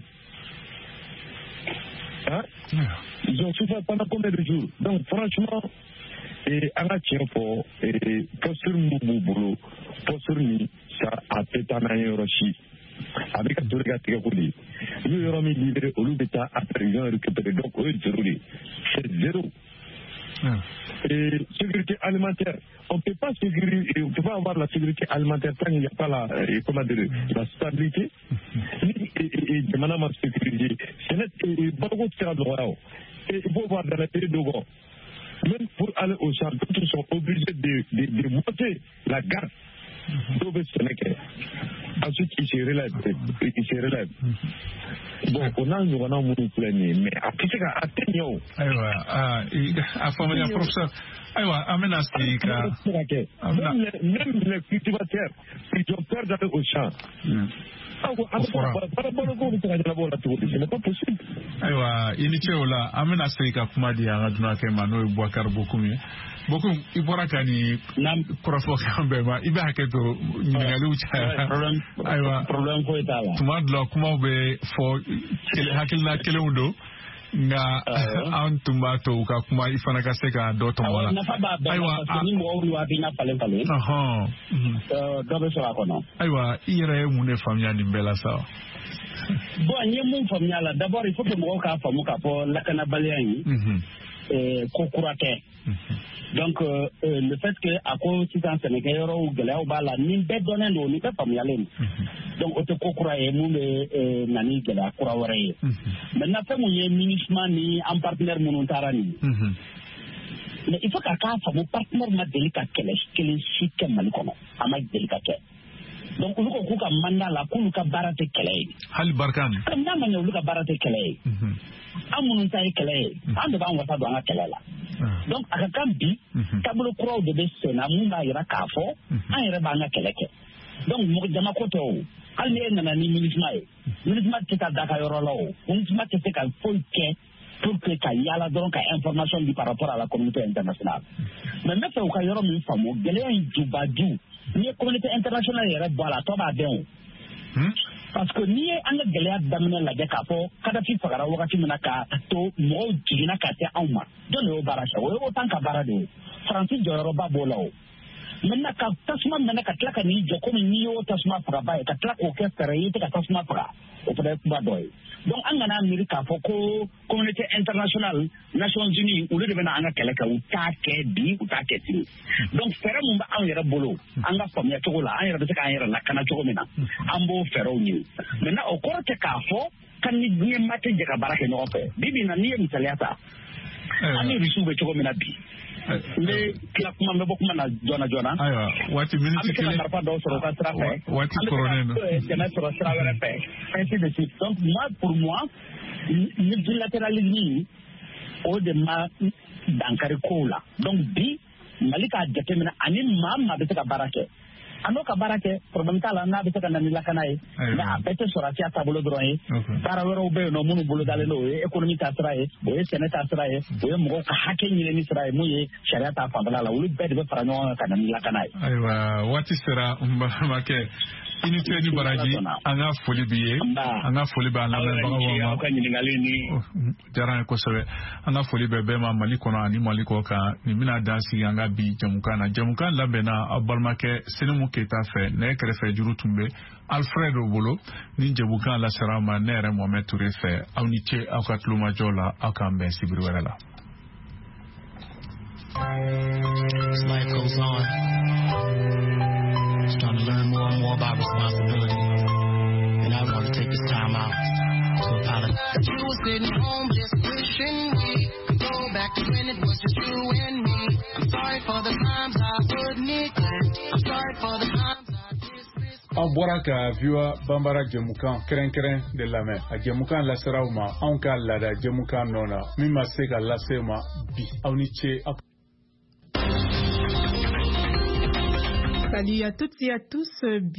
Hein? Ils ont souffert pendant combien de jours. Donc franchement, en a tient pour posture Moubouboulou, posture ni ça a pétana Yoroshi. Avec un tour de Tigakoli. Nous avons mis libéré au loup d'État après ils ont récupéré. Donc eux, c'est zéro. Et sécurité alimentaire, on ne peut pas avoir la sécurité alimentaire tant qu'il n'y a pas la stabilité et de madame sécurité. C'est net et beaucoup de terrain de et il faut voir dans la période de même pour aller au champ, ils sont obligés de monter la garde. Ensuite, ils se relèvent. Bon, on a un nouveau monde plein, mais à qui c'est qu'à atteindre? À former un professeur. Amena Sika. Même les cultivateurs, ils ont peur d'aller au champ. Ce n'est pas possible. Inicheola, Amena Sika Kumadi, Araduna Kemano, Boakar Bokumi. Bokum, Ibora Kani, Kurafo Kambema, Ibaketo, Ningalucha. Problem for Itala. Tumadla Kumabe for Hakilna Keleundo. Nga antumbato ukakuma ifanaka seka doto mola aiwa ire mune famia ni mbela sawa bon nye mun famia la d'abord il faut que mo ka famu ka po lakana balian ko kurate donc le fait que à cause de ça Sénégal yoro ou gela ou bala ni be donné no ni be famia len donc o te ko kuraye mu be nani gela kura waraye maintenant fait mon ministre ni en partenaire monotarani mais il faut qu'à famu partenaire ma délicat kele sike malikono ama délicat donc ulu ko ka manda la kulu ka barate kele hal barkan kam na manya ulu ka barate kele amunun tay kele ande ba ngata do nga kele la donc aka kambi tablo crow de besena mu ba yira kafo an yira ba nga kele ke donc mo jama ko to hal ne na ni ministre ti ka daka yoro lawo ministre ti ka folke pour que yala donc information par rapport à la communauté internationale mais même au cas yoro mi famo gele en dubadu ni communauté internationale yere bola to ba den parce que ni anga gele damne la de kafo kada fi fagara wakati munaka to mo jina ka te awma don o barasha o tanka barade francis joro ba bolao maintenant ka tasma mena ka tlaka ni joko ni yo tasma faga ba ka tlaka o kestere yite ka tasma faga o pede ba doy donc angana amerika foko communauté internationale nations unies ou le devena anga keleka ou ta ke bi ou ta ke ti donc fere mun ba an yere bolo anga famia to la an yere be ka an yere la kana to mina ambo fere ni maintenant o korte ka fo kan ni ni mate je ka barake no fe bibi na ni misaliata ani bisu be to mina bi mais kila kuma me bokuma na jona aiwa wati minute kile na do soro ka trafe wati coronel na soro sara pe ainsi de suite donc moi pour moi le bilatéralisme au de ma dankari kola donc bi malika jatemina ani mamma be ka barake ano ka baara kɛ problème t'a la n'a bɛ se ka na ni lakana ye mais a bɛɛ tɛ sɔrɔsiya taabolo dɔrɔn ye baara wɛrɛw bɛ yen nɔ minnu bolo dalen don o ye économie ta sira ye o ye sɛnɛ ta sira ye o ye mɔgɔw ka hakɛ ɲinini sira ye mun ye sariya ta fanfɛla la olu bɛɛ de bɛ fara ɲɔgɔn kan ka na ni lakana ye. Ayiwa waati sera n balimakɛ i ni ce ni baraji an ka foli b'i ye an ka foli bɛ an lamɛnbagaw ma ka ɲininkali ni diyara n ye kosɛbɛ an ka foli bɛ bɛɛ ma Mali kɔnɔ ani Mali kɔ kan nin bɛna dan sigi an ka bi jamukan na jamukan labɛnna aw balimakɛ Senimu Keyita fɛ ne kɛrɛfɛ juru tun bɛ Alfred bolo ni jamukan lasera ma ne yɛrɛ Mohamed Touré fɛ aw ni ce aw ka tulomajɔ la aw k'an bɛn sibiri wɛrɛ la. Life goes on. Starting to learn more and more about responsibility. And I want to take this time out to apologize. You were sitting home just wishing we could go back to when it was just you and me. I'm sorry for the times I would neglect. I'm sorry for the times I disrespect. An bɔra ka viwa Bambara jɛmukan kɛrɛnkɛrɛn de lamɛn a jɛmukan laseraw ma anw ka laada jɛmukan nɔ na min ma se ka lase ma bi aw ni ce. Salut à toutes et à tous.